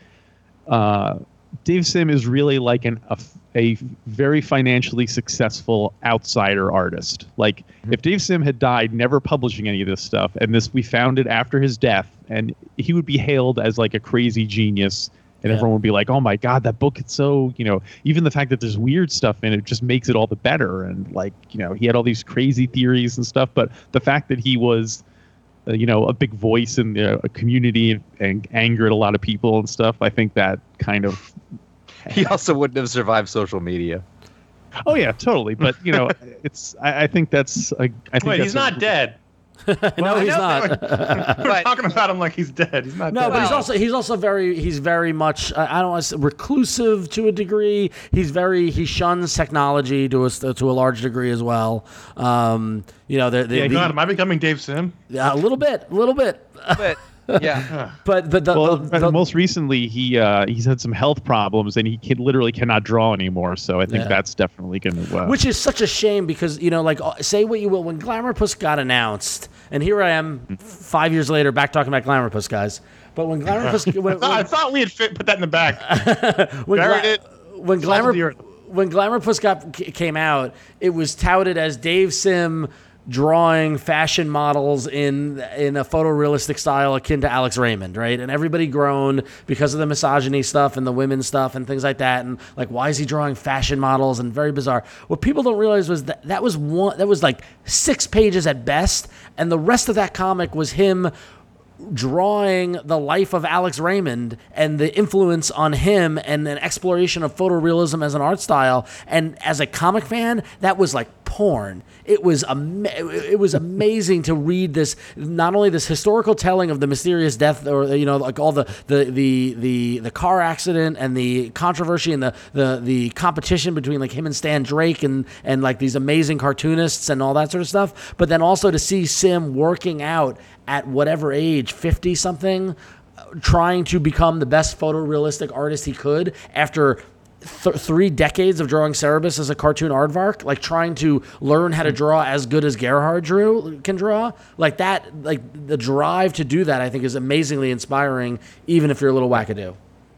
Dave Sim is really like a very financially successful outsider artist. Like, if Dave Sim had died never publishing any of this stuff, and we found it after his death, and he would be hailed as like a crazy genius. And everyone would be like, oh, my God, that book, it's so, even the fact that there's weird stuff in it just makes it all the better. And, like, he had all these crazy theories and stuff. But the fact that he was, a big voice in a community and angered a lot of people and stuff, I think that kind of... He also wouldn't have survived social media. Oh, yeah, totally. But, I think that's... Wait, he's not dead. No, he's not. We're talking about him like he's dead. He's not. No, dead. but he's also very much, I don't want to say reclusive to a degree. He shuns technology to a large degree as well. Am I becoming Dave Sim? A little bit. But yeah, but most recently he's had some health problems and he literally cannot draw anymore. So I think that's definitely going to. Which is such a shame because like, say what you will, when Glamourpuss got announced, and here I am 5 years later back talking about Glamourpuss, guys. But when Glamourpuss, I thought we had put that in the back. When Glamourpuss came out, it was touted as Dave Sim drawing fashion models in a photorealistic style akin to Alex Raymond, right? And everybody groaned because of the misogyny stuff and the women stuff and things like that. And like, why is he drawing fashion models? And very bizarre. What people don't realize was that was like 6 pages at best, and the rest of that comic was him drawing the life of Alex Raymond and the influence on him and an exploration of photorealism as an art style. And as a comic fan, that was like porn. It was amazing to read this, not only this historical telling of the mysterious death, or like all the car accident and the controversy and the competition between like him and Stan Drake and like these amazing cartoonists and all that sort of stuff, but then also to see Sim working out at whatever age, 50 something, trying to become the best photorealistic artist he could after 3 decades of drawing Cerebus as a cartoon aardvark, like trying to learn how to draw as good as Gerhard can draw. Like that, like the drive to do that, I think is amazingly inspiring, even if you're a little wackadoo.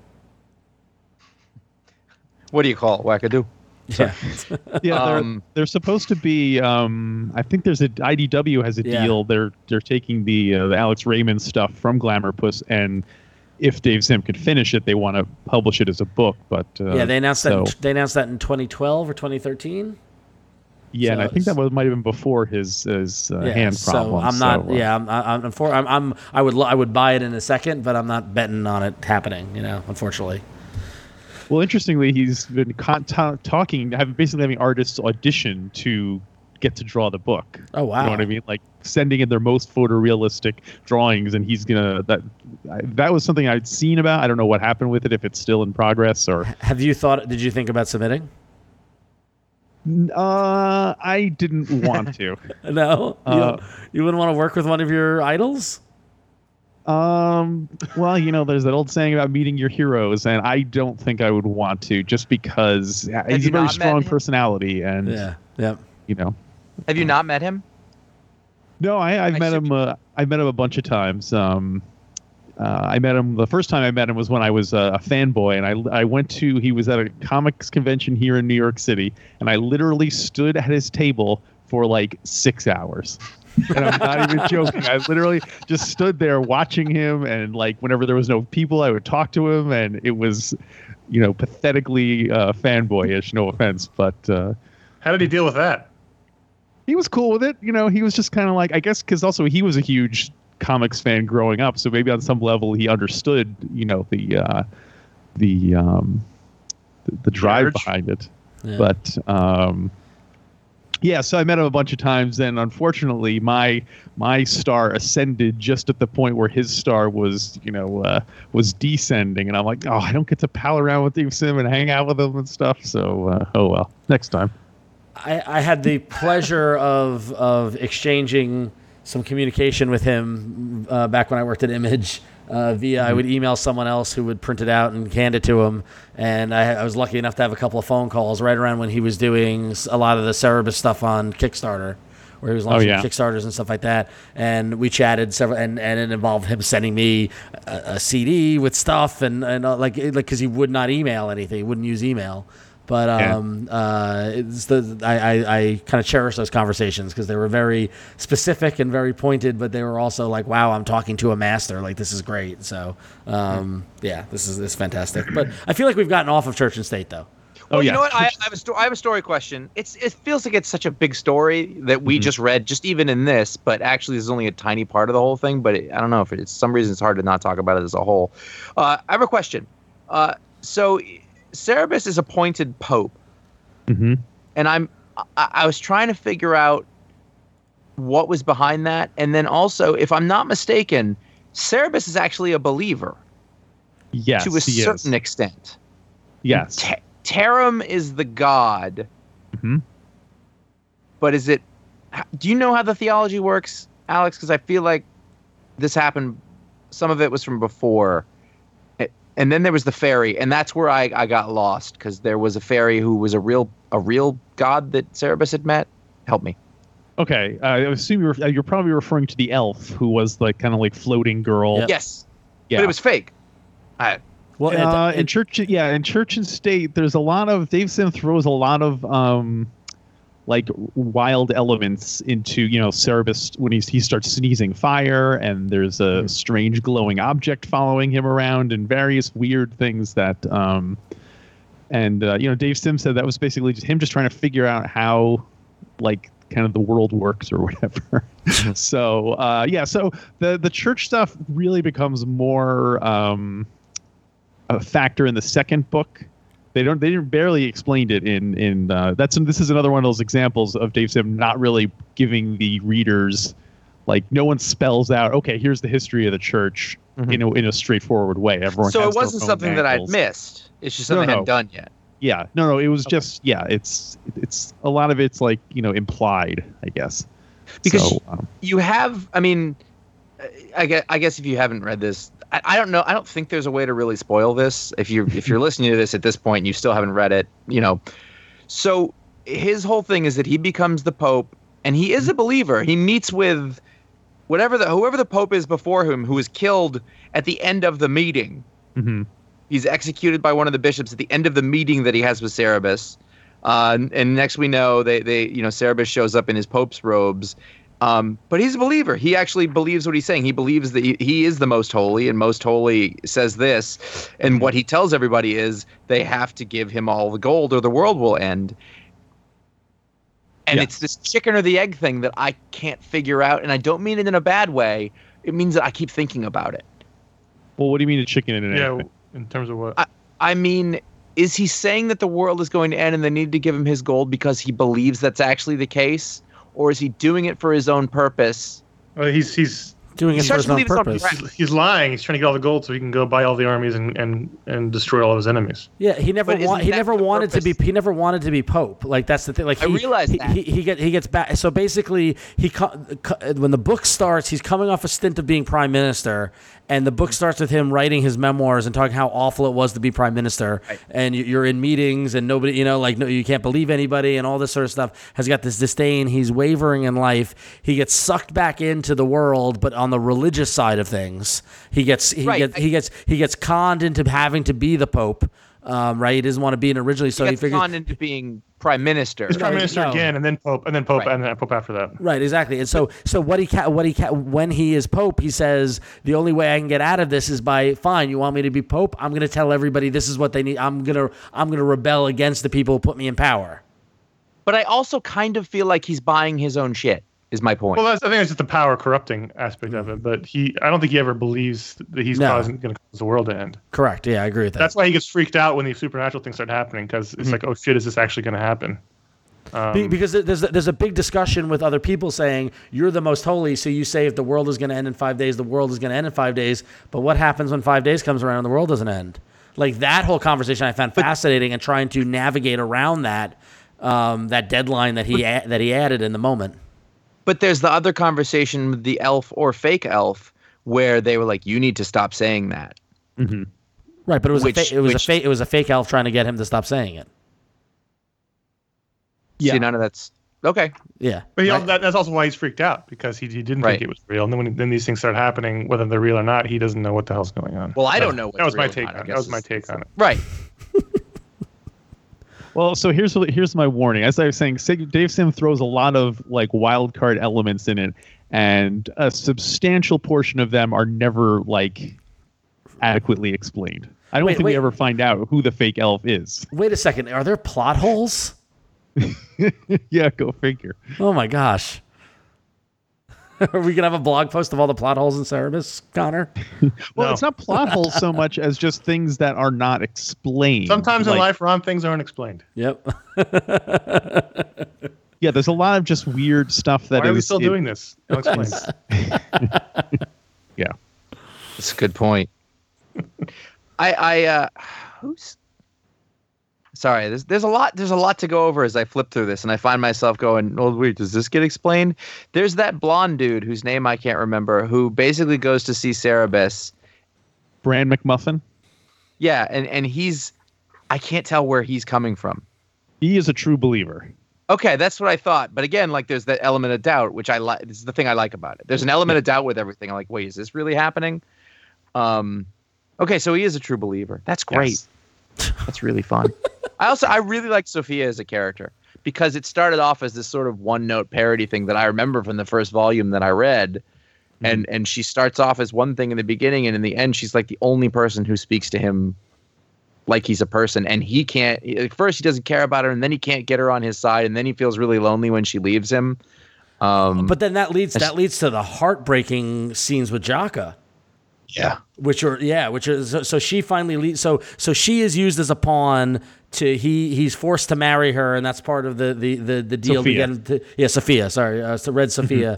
What do you call it, wackadoo? Yeah. Yeah, they're supposed to be. I think there's IDW has a deal. They're taking the Alex Raymond stuff from Glamourpuss, and if Dave Sim could finish it, they want to publish it as a book. But they announced that. They announced that in 2012 or 2013. Yeah, and I think that might have been before his hand problem. So I'm not. I would buy it in a second, but I'm not betting on it happening. Unfortunately. Well, interestingly, he's been basically having artists audition to get to draw the book. Oh, wow. You know what I mean? Like sending in their most photorealistic drawings, and he's gonna. That was something I'd seen about. I don't know what happened with it, if it's still in progress or. Did you think about submitting? I didn't want to. No, you wouldn't want to work with one of your idols. Well, there's that old saying about meeting your heroes, and I don't think I would want to, just because he's a very strong personality, and yeah. Have you not met him? No, I've met him. I've met him a bunch of times. I met him. The first time I met him was when I was a fanboy, and I went to. He was at a comics convention here in New York City, and I literally stood at his table for like 6 hours. And I'm not even joking. I literally just stood there watching him, and like whenever there was no people, I would talk to him, and it was, pathetically fanboyish. No offense, but how did he deal with that? He was cool with it. He was just kind of like, I guess, because also he was a huge comics fan growing up, so maybe on some level he understood, the drive behind it. Yeah. But so I met him a bunch of times, and unfortunately my star ascended just at the point where his star was descending, and I'm like, I don't get to pal around with Dave Sim and hang out with him and stuff. So oh well, next time. I had the pleasure of exchanging some communication with him back when I worked at Image via I would email someone else who would print it out and hand it to him, and I was lucky enough to have a couple of phone calls right around when he was doing a lot of the Cerebus stuff on Kickstarter, where he was launching Kickstarters and stuff like that, and we chatted several, and it involved him sending me a CD with stuff and like because he would not email anything, he wouldn't use email. But I kind of cherish those conversations because they were very specific and very pointed, but they were also like, wow, I'm talking to a master. Like, this is great. So, this is fantastic. But I feel like we've gotten off of Church and State, though. Well, you know what? I have a story question. It feels like it's such a big story that we just read, just even in this, but actually this is only a tiny part of the whole thing. But I don't know if it's some reason it's hard to not talk about it as a whole. I have a question. So Cerebus is appointed Pope, and I was trying to figure out what was behind that, and then also, if I'm not mistaken, Cerebus is actually a believer. Yes, to a certain extent. Yes, Tarim is the god. But is it? Do you know how the theology works, Alex? Because I feel like this happened. Some of it was from before. And then there was the fairy, and that's where I got lost, because there was a fairy who was a real god that Cerebus had met. Help me. Okay, I assume you're probably referring to the elf who was like kind of like floating girl. Yep. Yes, but it was fake. In Church and State, there's a lot of Dave Sim throws a lot of like wild elements into Cerebus when he starts sneezing fire, and there's a strange glowing object following him around, and various weird things that Dave Sim said that was basically just him trying to figure out how like kind of the world works or whatever. So so the church stuff really becomes more a factor in the second book. They barely explained it in this is another one of those examples of Dave Sim not really giving the readers, like, no one spells out, okay, here's the history of the church in a straightforward way. Everyone so has it wasn't something that I'd missed. It's just something I hadn't done yet. Yeah, no, it was just it's a lot of it's like implied, I guess, because you have. I mean, I guess if you haven't read this. I don't know. I don't think there's a way to really spoil this. If you're listening to this at this point and you still haven't read it, So his whole thing is that he becomes the Pope, and he is a believer. He meets with whoever the Pope is before him, who is killed at the end of the meeting. He's executed by one of the bishops at the end of the meeting that he has with Cerebus. And next we know Cerebus shows up in his Pope's robes. But he's a believer. He actually believes what he's saying. He believes that he is the most holy, and most holy says this. And what he tells everybody is they have to give him all the gold or the world will end. And it's this chicken or the egg thing that I can't figure out. And I don't mean it in a bad way. It means that I keep thinking about it. Well, what do you mean a chicken and an egg? Yeah, in terms of what? I mean, is he saying that the world is going to end and they need to give him his gold because he believes that's actually the case? Or is he doing it for his own purpose? He's Doing it for his own believe it's on purpose. purpose. He's lying. He's trying to get all the gold so he can go buy all the armies and destroy all of his enemies. Yeah, he never But isn't that the wanted to be purpose? he never wanted to be pope. Like that's the thing. Like I realize he, that. he gets back. So basically, when the book starts, he's coming off a stint of being prime minister, and the book starts with him writing his memoirs and talking how awful it was to be prime minister. Right. And you're in meetings and nobody, no, you can't believe anybody and all this sort of stuff. Has got this disdain. He's wavering in life. He gets sucked back into the world, but on the religious side of things, he gets conned into having to be the pope. Right, he doesn't want to be it originally, so he gets figures conned into being prime minister. He's prime minister no. again, and then pope, and then pope, Right. and then pope after that. right, exactly. And so when he is pope, he says the only way I can get out of this is by fine. You want me to be pope? I'm going to tell everybody this is what they need. I'm gonna rebel against the people who put me in power. But I also kind of feel like he's buying his own shit. Is my point. Well, I think it's just the power corrupting aspect of it. But I don't think he ever believes that he's going to cause the world to end. Correct. Yeah, I agree with that. That's why he gets freaked out when the supernatural things start happening, because it's like, oh shit, is this actually going to happen? Because there's a big discussion with other people saying you're the most holy, so you say if the world is going to end in 5 days, the world is going to end in 5 days. But what happens when 5 days comes around and the world doesn't end? Like that whole conversation I found fascinating, and trying to navigate around that deadline that he added in the moment. But there's the other conversation with the elf or fake elf where they were like, "You need to stop saying that." Mm-hmm. Right, but it was Which- it was a fake elf trying to get him to stop saying it. Yeah. See, none of that's okay. Yeah. But Right. that's also why he's freaked out, because he didn't Right. think it was real. And then these things start happening, whether they're real or not, he doesn't know what the hell's going on. Well, I don't know. That was my take on it. That was my take on it. Right. Well, so here's my warning. As I was saying, Dave Sim throws a lot of like wild card elements in it, and a substantial portion of them are never like adequately explained. I don't think we ever find out who the fake elf is. Wait a second. Are there plot holes? Yeah, go figure. Oh my gosh. Are we gonna have a blog post of all the plot holes in Cerebus, Connor? Well, No. it's not plot holes so much as just things that are not explained. Sometimes in Like, life, Ron, things aren't explained. Yep. yeah, there's a lot of just weird stuff that Why are we is- still it- doing this? Don't explain. Yeah. That's a good point. Who's sorry, there's a lot to go over as I flip through this, and I find myself going, oh wait, does this get explained? There's that blonde dude whose name I can't remember, who basically goes to see Cerebus. Bran McMuffin. Yeah, and he's I can't tell where he's coming from. He is a true believer. Okay, that's what I thought. But again, like there's that element of doubt, which I like. This is the thing I like about it. There's an element of doubt with everything. I'm like, wait, is this really happening? Okay, so he is a true believer. That's great. Yes. That's really fun. I really like Sophia as a character, because it started off as this sort of one-note parody thing that I remember from the first volume that I read. And she starts off as one thing in the beginning, and in the end she's like the only person who speaks to him like he's a person, and he can't at first he doesn't care about her, and then he can't get her on his side, and then he feels really lonely when she leaves him. But then that leads to the heartbreaking scenes with Jaka. Yeah. Which are so she finally leaves. So she is used as a pawn to he's forced to marry her, and that's part of the deal. To Sophia. get him to, Sophia. Sorry, so Red Sophia.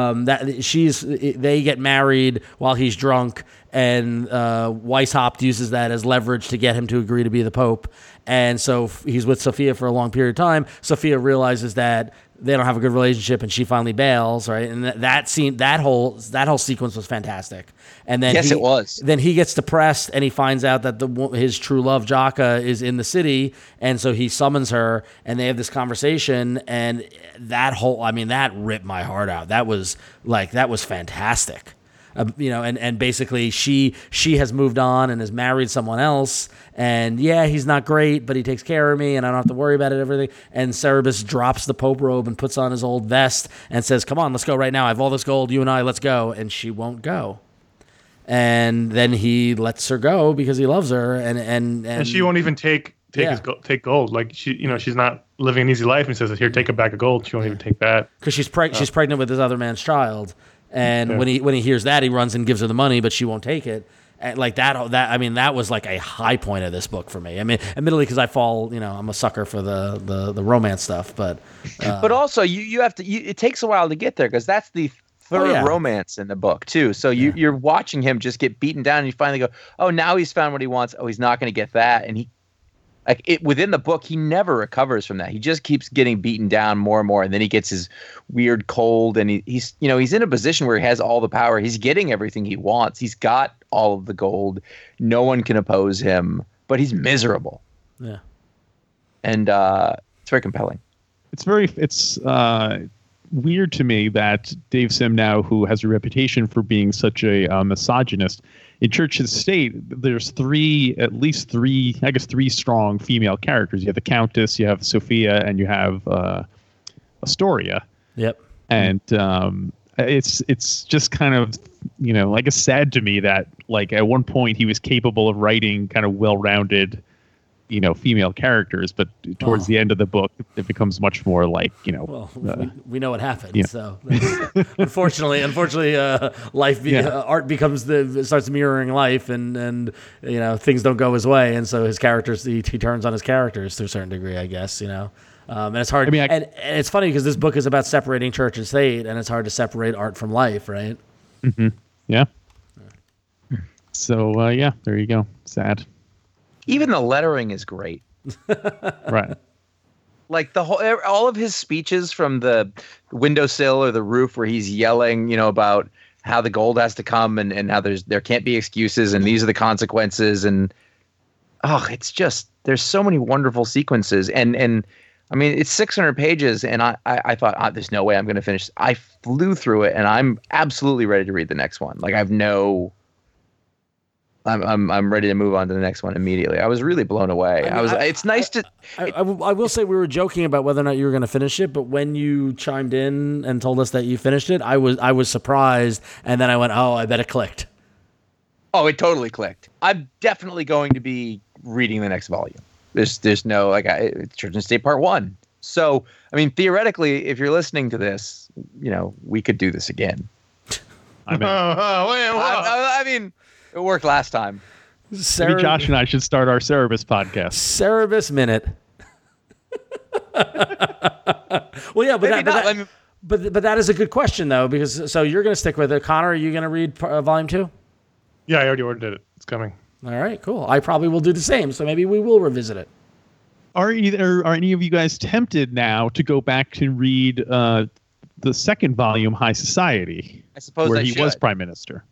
They get married while he's drunk, and Weishaupt uses that as leverage to get him to agree to be the Pope. And so he's with Sophia for a long period of time. Sophia realizes that they don't have a good relationship, and she finally bails, right? And that whole sequence was fantastic. And then Yes, it was. Then he gets depressed, and he finds out that his true love Jaka is in the city, and so he summons her, and they have this conversation, and that ripped my heart out. That was fantastic. And basically she has moved on and has married someone else, and he's not great, but he takes care of me, and I don't have to worry about it, everything. And Cerebus drops the Pope robe and puts on his old vest and says, "Come on, let's go right now. I have all this gold, you and I, let's go." And she won't go. And then he lets her go because he loves her, and she won't even take Yeah. take gold. Like she's not living an easy life, and he says, "Here, take a bag of gold." She won't even take that. because she's pregnant with this other man's child. And Yeah. when he hears that, he runs and gives her the money, but she won't take it. And like that was like a high point of this book for me. I mean, admittedly, because I fall, I'm a sucker for the romance stuff, but But also, you have to. It takes a while to get there, because that's the romance in the book too. So you're watching him just get beaten down, and you finally go, oh, now he's found what he wants. Oh, he's not going to get that, and within the book, he never recovers from that. He just keeps getting beaten down more and more, and then he gets his weird cold, and he's in a position where he has all the power. He's getting everything he wants. He's got all of the gold. No one can oppose him, but he's miserable. Yeah, and it's very compelling. It's weird to me that Dave Simnow, who has a reputation for being such a misogynist, in Church and State, there's at least three strong female characters. You have the Countess, you have Sophia, and you have Astoria. Yep. And it's just kind of, I guess sad to me that like at one point he was capable of writing kind of well-rounded, female characters, but towards the end of the book, it becomes much more like, we know what happened. Yeah. So unfortunately, art starts mirroring life, and things don't go his way, and so his characters, he turns on his characters to a certain degree, I guess. And it's hard. I mean, and it's funny because this book is about separating church and state, and it's hard to separate art from life, right? Mm-hmm. Yeah. So there you go. Sad. Even the lettering is great. Right. Like all of his speeches from the windowsill or the roof where he's yelling, about how the gold has to come and how there can't be excuses and these are the consequences. And it's just, there's so many wonderful sequences. And I mean, it's 600 pages and I thought, there's no way I'm going to finish. I flew through it and I'm absolutely ready to read the next one. Like I'm ready to move on to the next one immediately. I was really blown away. It's nice to. I will say we were joking about whether or not you were going to finish it, but when you chimed in and told us that you finished it, I was surprised, and then I went, "Oh, I bet it clicked." Oh, it totally clicked. I'm definitely going to be reading the next volume. There's no it's Church and State Part 1. So I mean, theoretically, if you're listening to this, we could do this again. I mean. It worked last time. Maybe Josh and I should start our Cerebus podcast. Cerebus Minute. Well, yeah, but that is a good question though, because so you're going to stick with it. Connor, are you going to read volume 2? Yeah, I already ordered it. It's coming. All right, cool. I probably will do the same, so maybe we will revisit it. Are any of you guys tempted now to go back and read the second volume, High Society? I suppose where he was prime minister.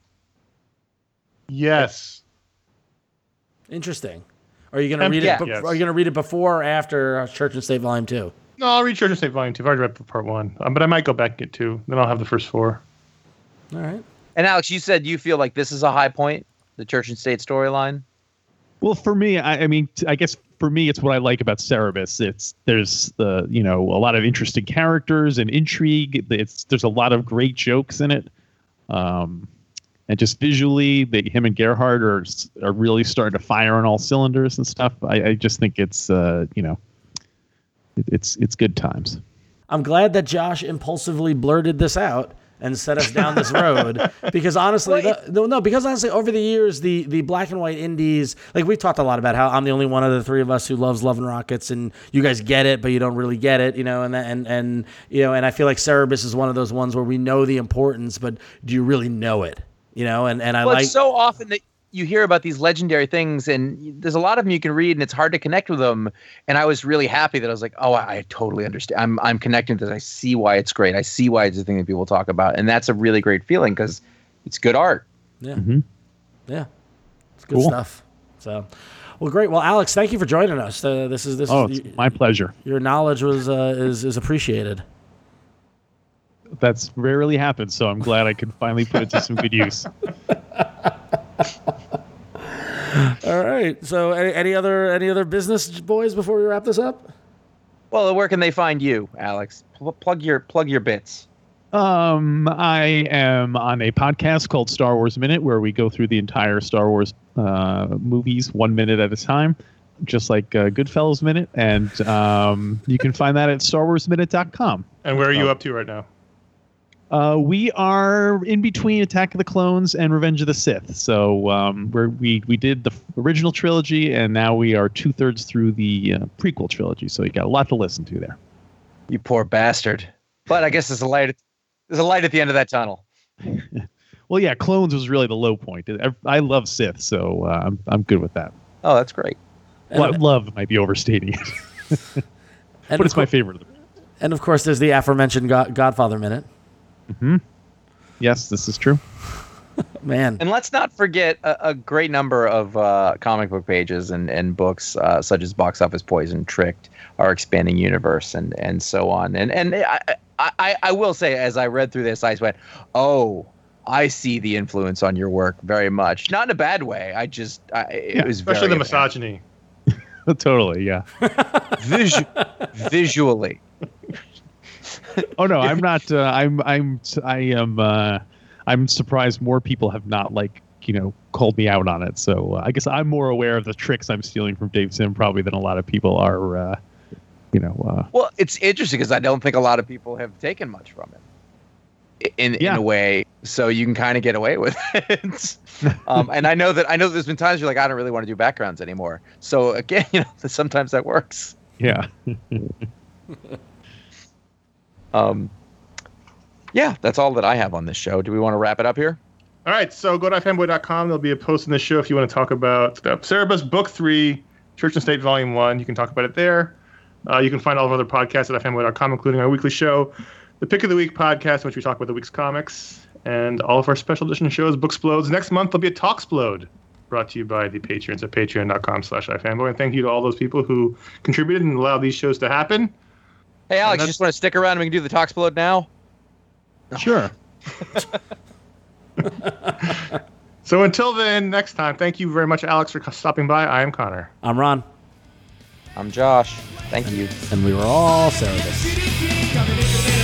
Yes. Interesting. Are you going to read it? Yes. Are you going to read it before or after Church and State Volume 2? No, I'll read Church and State Volume 2. I've already read Part 1, but I might go back and get 2. Then I'll have the first 4. All right. And Alex, you said you feel like this is a high point, the Church and State storyline. Well, for me, I mean, I guess for me, it's what I like about Cerebus. There's a lot of interesting characters and intrigue. There's a lot of great jokes in it. And just visually, him and Gerhard are really starting to fire on all cylinders and stuff. I just think it's it's good times. I'm glad that Josh impulsively blurted this out and set us down this road because honestly, over the years, the black and white indies, like we've talked a lot about how I'm the only one of the three of us who loves Love and Rockets, and you guys get it, but you don't really get it, and I feel like Cerebus is one of those ones where we know the importance, but do you really know it? It's so often that you hear about these legendary things, and there's a lot of them you can read, and it's hard to connect with them. And I was really happy that I was like, oh, I totally understand. I'm connecting to this. I see why it's great. I see why it's a thing that people talk about, and that's a really great feeling because it's good art. Yeah, mm-hmm. It's good stuff. So, well, great. Well, Alex, thank you for joining us. It's my pleasure. Your knowledge is appreciated. That's rarely happens, so I'm glad I could finally put it to some good use. All right. So, any other business, boys, before we wrap this up? Well, where can they find you, Alex? Plug your bits. I am on a podcast called Star Wars Minute, where we go through the entire Star Wars movies 1 minute at a time, just like Goodfellas Minute, and you can find that at StarWarsMinute.com. And where are you up to right now? We are in between Attack of the Clones and Revenge of the Sith. So we did the original trilogy, and now we are 2/3 through the prequel trilogy. So you got a lot to listen to there. You poor bastard. But I guess there's a light at the end of that tunnel. Well, yeah, Clones was really the low point. I love Sith, so I'm good with that. Oh, that's great. Well, love might be overstating it, but it's my favorite of them. And of course, there's the aforementioned Godfather minute. Mm-hmm. Yes, this is true. Man. And let's not forget a great number of comic book pages and books such as Box Office Poison, Tricked, Our Expanding Universe, and so on. And I will say, as I read through this, I went, oh, I see the influence on your work very much. Not in a bad way. It was especially very the misogyny. Totally, yeah. Visually. Oh no, I'm not. I'm surprised more people have not called me out on it. So I guess I'm more aware of the tricks I'm stealing from Dave Sim probably than a lot of people are. Well, it's interesting because I don't think a lot of people have taken much from it in a way, so you can kind of get away with it. And I know there's been times you're like, I don't really want to do backgrounds anymore. So again, sometimes that works. Yeah. Yeah, that's all that I have on this show. Do we want to wrap it up here? All right, so go to ifanboy.com. There'll be a post in the show if you want to talk about Cerebus Book 3, Church and State Volume 1. You can talk about it there. You can find all of our other podcasts at ifanboy.com, including our weekly show, the Pick of the Week podcast, in which we talk about the week's comics, and all of our special edition shows, Booksplodes. Next month, there'll be a Talksplode brought to you by the patrons at patreon.com/ifanboy. And thank you to all those people who contributed and allowed these shows to happen. Hey, Alex, you just want to stick around and we can do the Talksplode now? Sure. So until then, next time, thank you very much, Alex, for stopping by. I am Connor. I'm Ron. I'm Josh. Thank you. And we were all Cerebus. Coming into